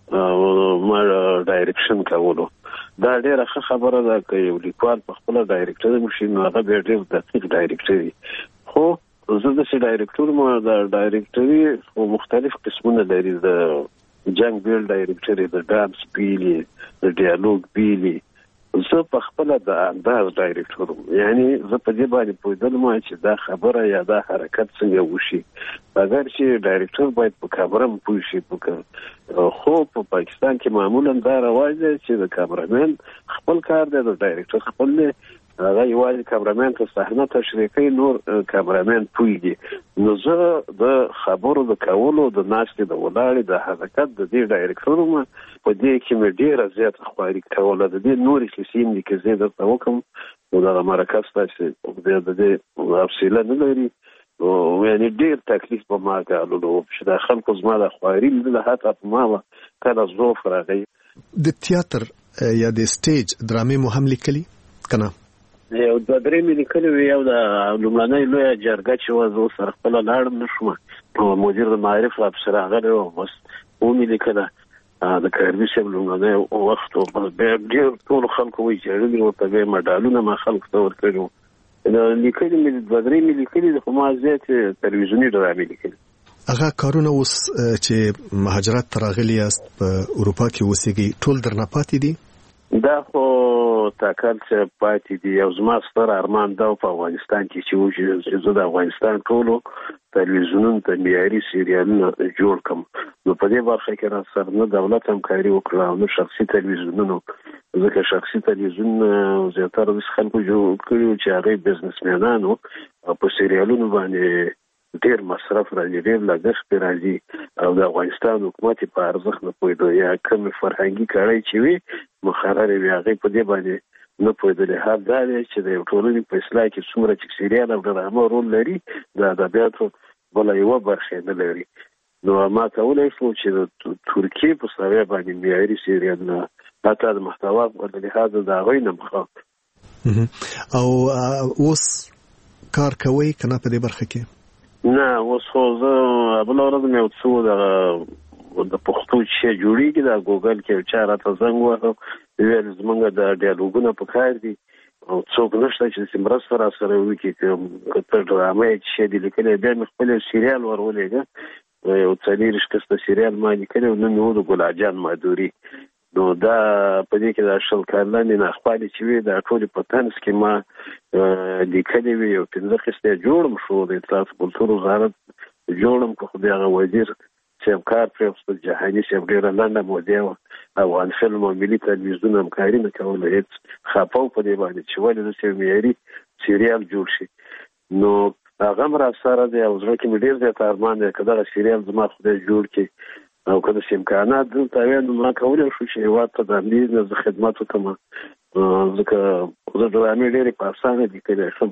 ما ډایرکشن کولو. دا ډېره ښه خبره ده که یو لیکوال په خپله ډایرکټر وشي نو هغه بیا ډېر دقیق ډایرکټر وي. خو زه داسې ډایرکټور ما د ډایرکټري مختلف قسمونه لري، د جنګ بیل ډایرکټري، د ډانس بیلي، د ډیالوګ بیلي. زه په خپل د انداز ډایریکټور یعنی زه په دې باندې پوهیدلم چې دا خبره یا دا حرکت څنګه وشي اگر چې ډایریکټور باید په کامره پوه شي خو په پاکستان کې معمولا دا رواج دی چې د کامرامین خپل کار دی د ډایریکټور خپل نه هغه یوازې کامرامین ته صحنه تشریح کوي نور کامرامین پوهیږي نو زه د خبرو د کولو د ناستې د ولاړې د حرکت د دې ډایریکټور ما په دې کې مې ډېره زیاته خواري کوله د دې نورې کیسې مې کې زه درته وکړم نو دغه مرکز تاسې د دې حوصله نه لري او یعنی ډېر تکلیف په ما کولو چې د خلکو زما د خواري لیدله حتی په ما به کله ضعف راغی د تیاتر یا د سټیج ډرامې مو هم لیکلي که نه یو دوه درې مې لیکلي وي یو د لومړنۍ لویه جرګه چې وه زه سره خپله لاړم نه شوم مدیر د معارف افسر راغلی و بس ومې لیکله د کاربي صاحب لومړنی وخت و بس بیا ډېر ټولو خلکو ویجاړلي ورته بیا مډالونه ما خلکو ته ورکړي وو لیکلي مې دوه درې مې لیکلي دي خو ما زیاتې تلویزیوني ډرامې لیکلي هغه کارونه اوس چې مهاجرت ته راغلي یاست په اروپا کې اوسېږئ ټول درنه پاتې دي دا خو تاکل چې پاتې دي یو زما ستر ارمان دا په افغانستان کې چې و چې زه د افغانستان ټولو تلویزیونونو ته معیاري سریالونه جوړ کړم نو په دې برخه کې را سره نه دولت همکاري وکړه او نه شخصي تلویزیونونو ځکه شخصي تلویزیون زیاتره د خلکو جوړ کړي چې هغه بزنسمنانو او په سریالونو باندې ډېر مصرف راځي ډېر لګښت راځي او د افغانستان حکومت په ارزښت نه پوهېدو یا کوم فرهنګي کړۍ چې وي مخرر وي هغې په دې باندې نه پوهېدلې حال دا دی چې د یو ټولنې په اصلاح کې څومره چې سریال او ډرامه رول لري د ادبیاتو بله یوه برخه نه لري نو ما کولی شو چې د ترکیې په سویه باندې معیاري سریالونه حتی د محتوا په لحاظ د هغوی نه مخاف او اوس کار کوئ که نه په دې برخه کې نه اوس خو زه بله ورځ مې یو څو دغه د پښتو چې جوړېږي د ګوګل کې یو چا راته زنګ وهه ویل زموږ د ډیالوګونه په کار دي او څوک نشته چې مرسته را سره وکړي که ته ډرامه یې چې دي لیکلی بیا مې خپل سریال ور ولېږه یو څلېرویشت کسته سریال ما لیکلی نوم یې و د ګلاجان مادوري نو دا په دې کې د شل کلنې ناخوالې چې وي دا ټولې په طنز کې ما لیکلې وي یو پنځه قسطه جوړم شو د اطلاعات کلتور وزارت جوړم که خو د هغه وزیر صاحب کار پرې وستل جهاني صاحب ډېره لنډه موده وه افغان فلم او ملي تلویزیون همکاري نه کوله هېڅ خفه و په دې باندې چې ولې داسې یو معیاري سریال جوړ شي نو هغه هم را سره دی او زړه کې مې ډېر زیات ارمان دی که دغه سریال زما خدای جوړ کړي او که داسې امکانات دلته وی نو ما کولی شو چې هېواد ته د همدې نه زه خدمت وکړم ځکه زه ډرامې ډېرې په اسانه لیکلی شم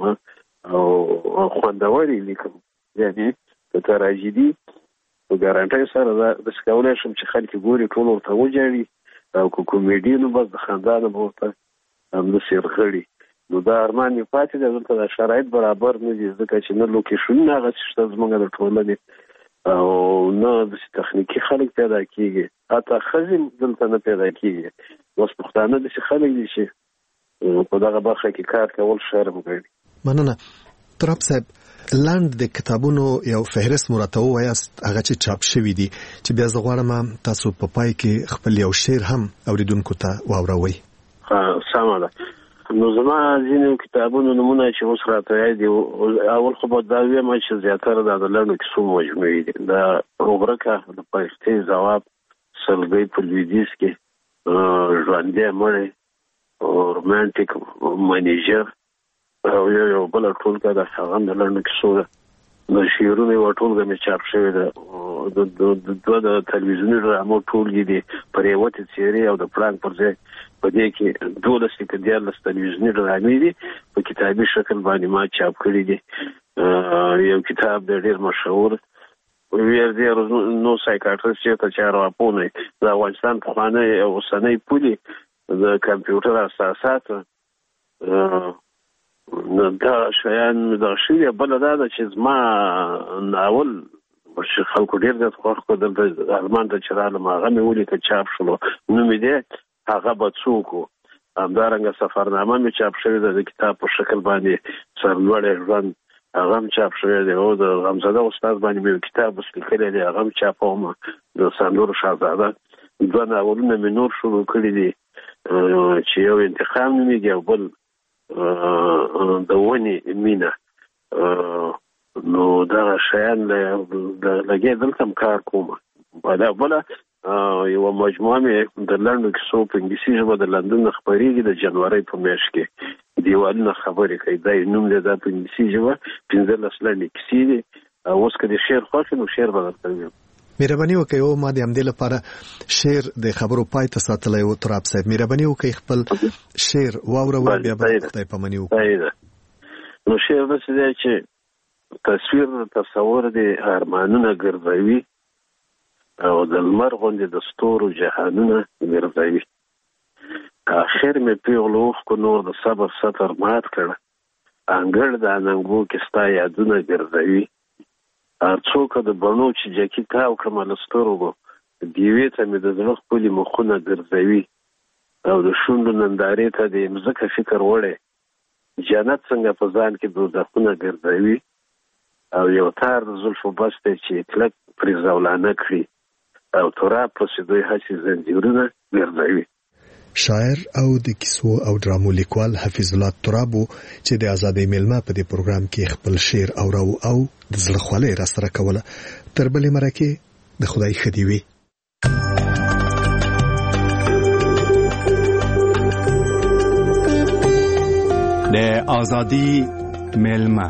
او خوندورې لیکم یعنې که تراژیدي په ګارانټۍ سره داسې کولی شم چې خلک ګوري ټول ورته وجاړي او که کومیډي نو بس د خندانه به ورته همداسې رغړي نو دا ارمان مې پاتې دی دلته دا شرایط برابر نه دي ځکه چې نه لوکیشنونه هغسې شته زموږ د ټولنې او نه داسې تخنیکي خلک پیدا کېږي حتی ښځې دلته نه پیدا کېږي اوس پښتانه داسې خلک دي چې په دغه برخه کې کار کول شرم ګڼي مننه تراب صاحب لاند د کتابونو یو فهرست مرته وایاست هغه چې چاپ شوی دي چې بیا زه غواړم تاسو په پای کې خپل یو شعر هم اوریدونکو ته واوروئ سمه ده نو زما ځینې کتابونو نومونه چې اوس راته یاد دي اول خو به دا ویم چې زیاتره دا د لنډو کیسو مجموعې دي د غورکه د پښتې ځواب سلګۍ په لویدیځ کې ژوندی مړی رومانټیک منیجر او یو یو بله ټولګه ده هغه هم د لنډو کیسو ده د شعرونو یوه ټولګه مې چاپ شوې ده دوه د تلویزیوني ډرامو ټولګې دي پرېوتې څېرې او د پړانګ پر ځای په دې کې دولس که دیارلس تلویزیوني ډرامې دي په کتابي شکل باندې ما چاپ کړي دي یو کتاب دی ډېر مشهور ویردیر نو سایکاټریست چېرته چې ارواپوهنه د افغانستان پخوانی او اوسنۍ پولې د کمپیوټر اساسات دا شیان دغه شوي بله دا ده چې زما ناول چې خلکو ډېر زیات خوښ کړو دلته ارمان ته چې رالم هغه مې ولیکه چاپ شولو نوم یې دی هغه به څوک و همدارنګه سفرنامه مې چاپ شوې ده د کتاب په شکل باندې سرلوړی ژوند هغه هم چاپ شوی دی او د غمزده استاد باندې مې یو کتاب اوس لیکلی دی هغه هم چاپوم د سندرو شهزاده دوه ناولونه مې نور شروع کړي دي چې یو انتقام نومیږي او بل د ونې مینه. نو دغه شیان لګې دلته هم کار کوم. دا بله یوه مجموعه مې د لنډو کیسو په انګلیسي ژبه د لندن نه خپرېږي د جنورۍ په میاشت کې دیوالونه خبرې کوي. دا یې نوم دی دا په انګلیسي ژبه پنځلس لنډې کیسې دي. اوس که د شعر خوښ نو شعر به درته ویم. مهرباني وکړئ او ما د همدې لپاره شعر د خبرو پای ته ساتلی و. تراب صاحب مهرباني وکړئ خپل شعر واوروئ بیا به خدای پاماني وکړو. نو شعر داسې دی چې تصویر تصور دی ارمانونه ګرځوي او د لمر غوندې د ستورو جهانونه ګرځوي. آخر مې پیغلو اوښکو نور د صبر سطر مات کړه انګړ د اننګو کې ستا یادونه ګرځوي. هر څوک د بڼو چې جکي تاو کړم له سترګو دیوې ته مې د زړه ښکلي مخونه ګرځوي او د شونډو نندارې ته د مځکه فکر وړی جنت څنګه په ځان کې دوزخونه ګرځوي او یو تار د زلفو بس دی چې کلک پرې زولانه کړي او تراب پسې دوی هسې زنځیرونه ګرځوي. شاعر او د کیسو او ډرامو لیکوال حفیظ الله ترابو چې د آزادۍ میلمه په دې پروګرام کې خپل شعر اورو او د زړه خولۍ را سره کوله. تر بلې مرکې د خدای ښه دې وي. د آزادۍ میلمه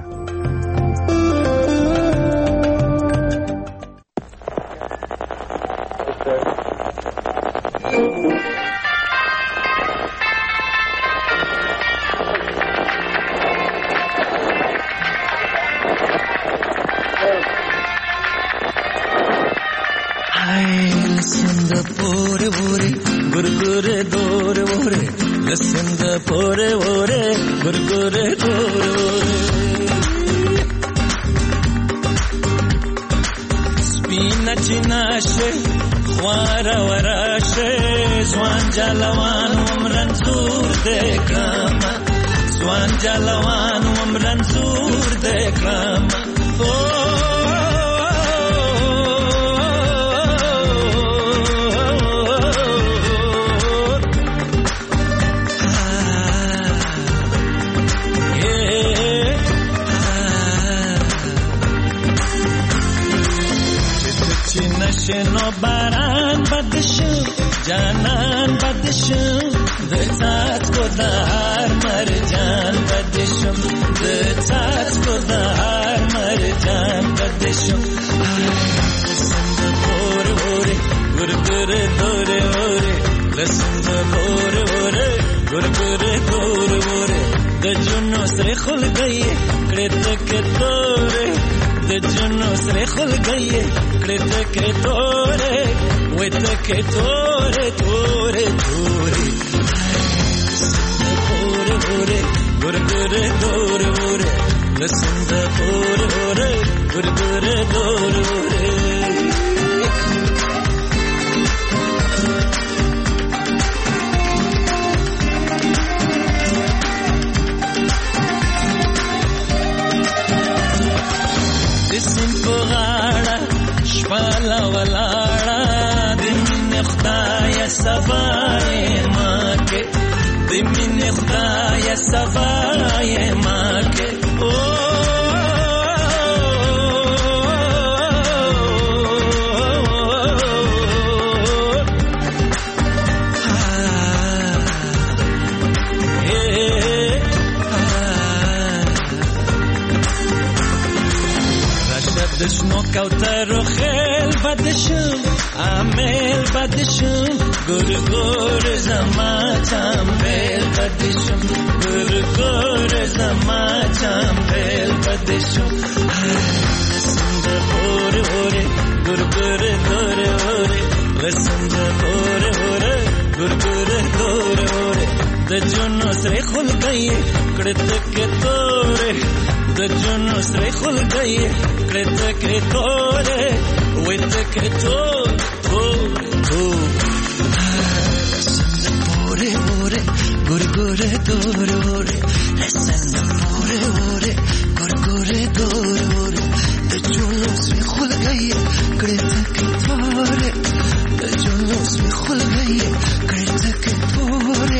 The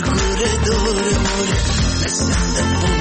corredore, amore, essendo